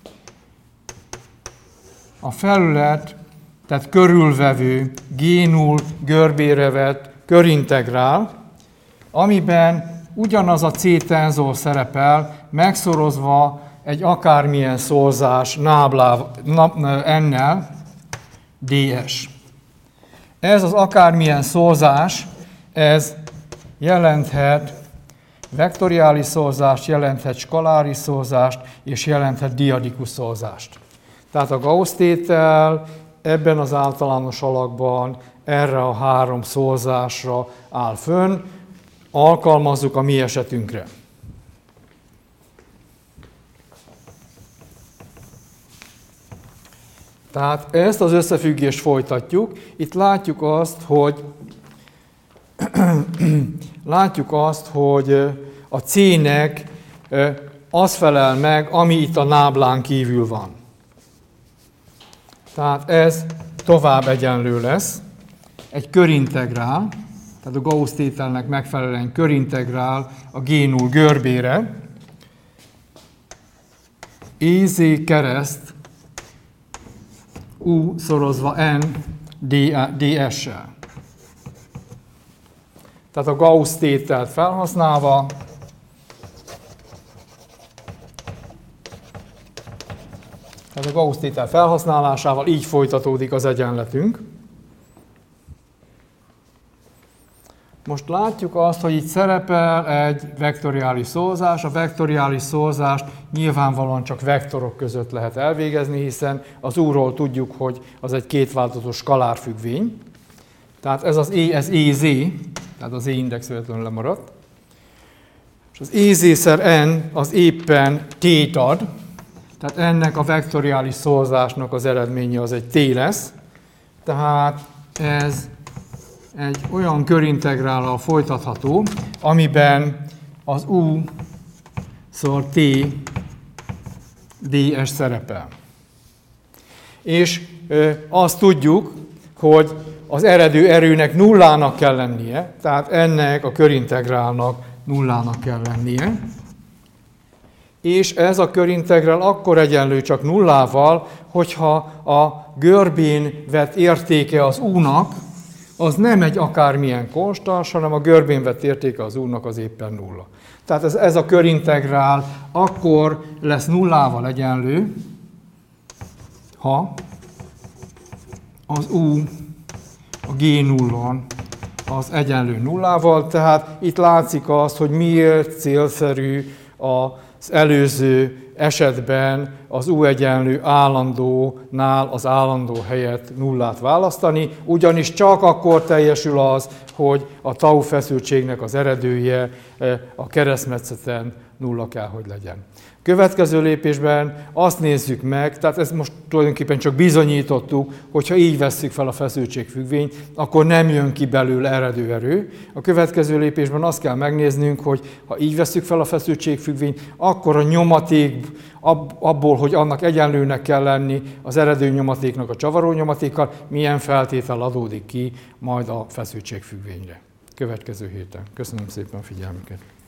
S1: a felület, tehát körülvevő G null görbére vett körintegrál, amiben ugyanaz a C tenzor szerepel, megszorozva egy akármilyen szorzás n-nel ds. Ez az akármilyen szorzás, ez jelenthet vektoriális szorzást, jelenthet skaláris szorzást, és jelenthet diadikus szorzást. Tehát a Gauss-tétel ebben az általános alakban erre a három szorzásra áll fönn, alkalmazzuk a mi esetünkre. Tehát ezt az összefüggést folytatjuk. Itt látjuk azt, hogy látjuk azt, hogy a C-nek az felel meg, ami itt a náblán kívül van. Tehát ez tovább egyenlő lesz. egy körintegrál, tehát a Gauss tételnek megfelelően körintegrál a G null görbére, E Z kereszt U szorozva N ds-sel. Tehát a Gauss tételt felhasználva tehát a Gauss tétel felhasználásával így folytatódik az egyenletünk. Most látjuk azt, hogy itt szerepel egy vektoriális szorzás. A vektoriális szorzást nyilvánvalóan csak vektorok között lehet elvégezni, hiszen az U-ról tudjuk, hogy az egy kétváltozatos skalár függvény. Tehát ez az E, ez E Z, tehát az E index véletlenül lemaradt. És az E Z-szer N az éppen T-t ad, tehát ennek a vektoriális szorzásnak az eredménye az egy T lesz. Tehát ez egy olyan körintegrállal folytatható, amiben az U szor T ds szerepel. És e, azt tudjuk, hogy az eredő erőnek nullának kell lennie, tehát ennek a körintegrálnak nullának kell lennie. És ez a körintegrál akkor egyenlő csak nullával, hogyha a görbén vett értéke az U-nak, az nem egy akármilyen konstans, hanem a görbén vett értéke az U-nak az éppen nulla. Tehát ez, ez a körintegrál akkor lesz nullával egyenlő, ha az U a G nullon az egyenlő nullával, tehát itt látszik az, hogy miért célszerű az előző esetben az U egyenlő állandónál az állandó helyett nullát választani, ugyanis csak akkor teljesül az, hogy a tau feszültségnek az eredője a keresztmetszeten nulla kell, hogy legyen. Következő lépésben azt nézzük meg, tehát ezt most tulajdonképpen csak bizonyítottuk, hogyha így vesszük fel a feszültségfüggvényt, akkor nem jön ki belőle eredő erő. A következő lépésben azt kell megnéznünk, hogy ha így vesszük fel a feszültségfüggvényt, akkor a nyomaték abból, hogy annak egyenlőnek kell lenni az eredő nyomatéknak a csavaró nyomatékkal, milyen feltétel adódik ki majd a feszültségfüggvényre. Következő héten. Köszönöm szépen a figyelmüket!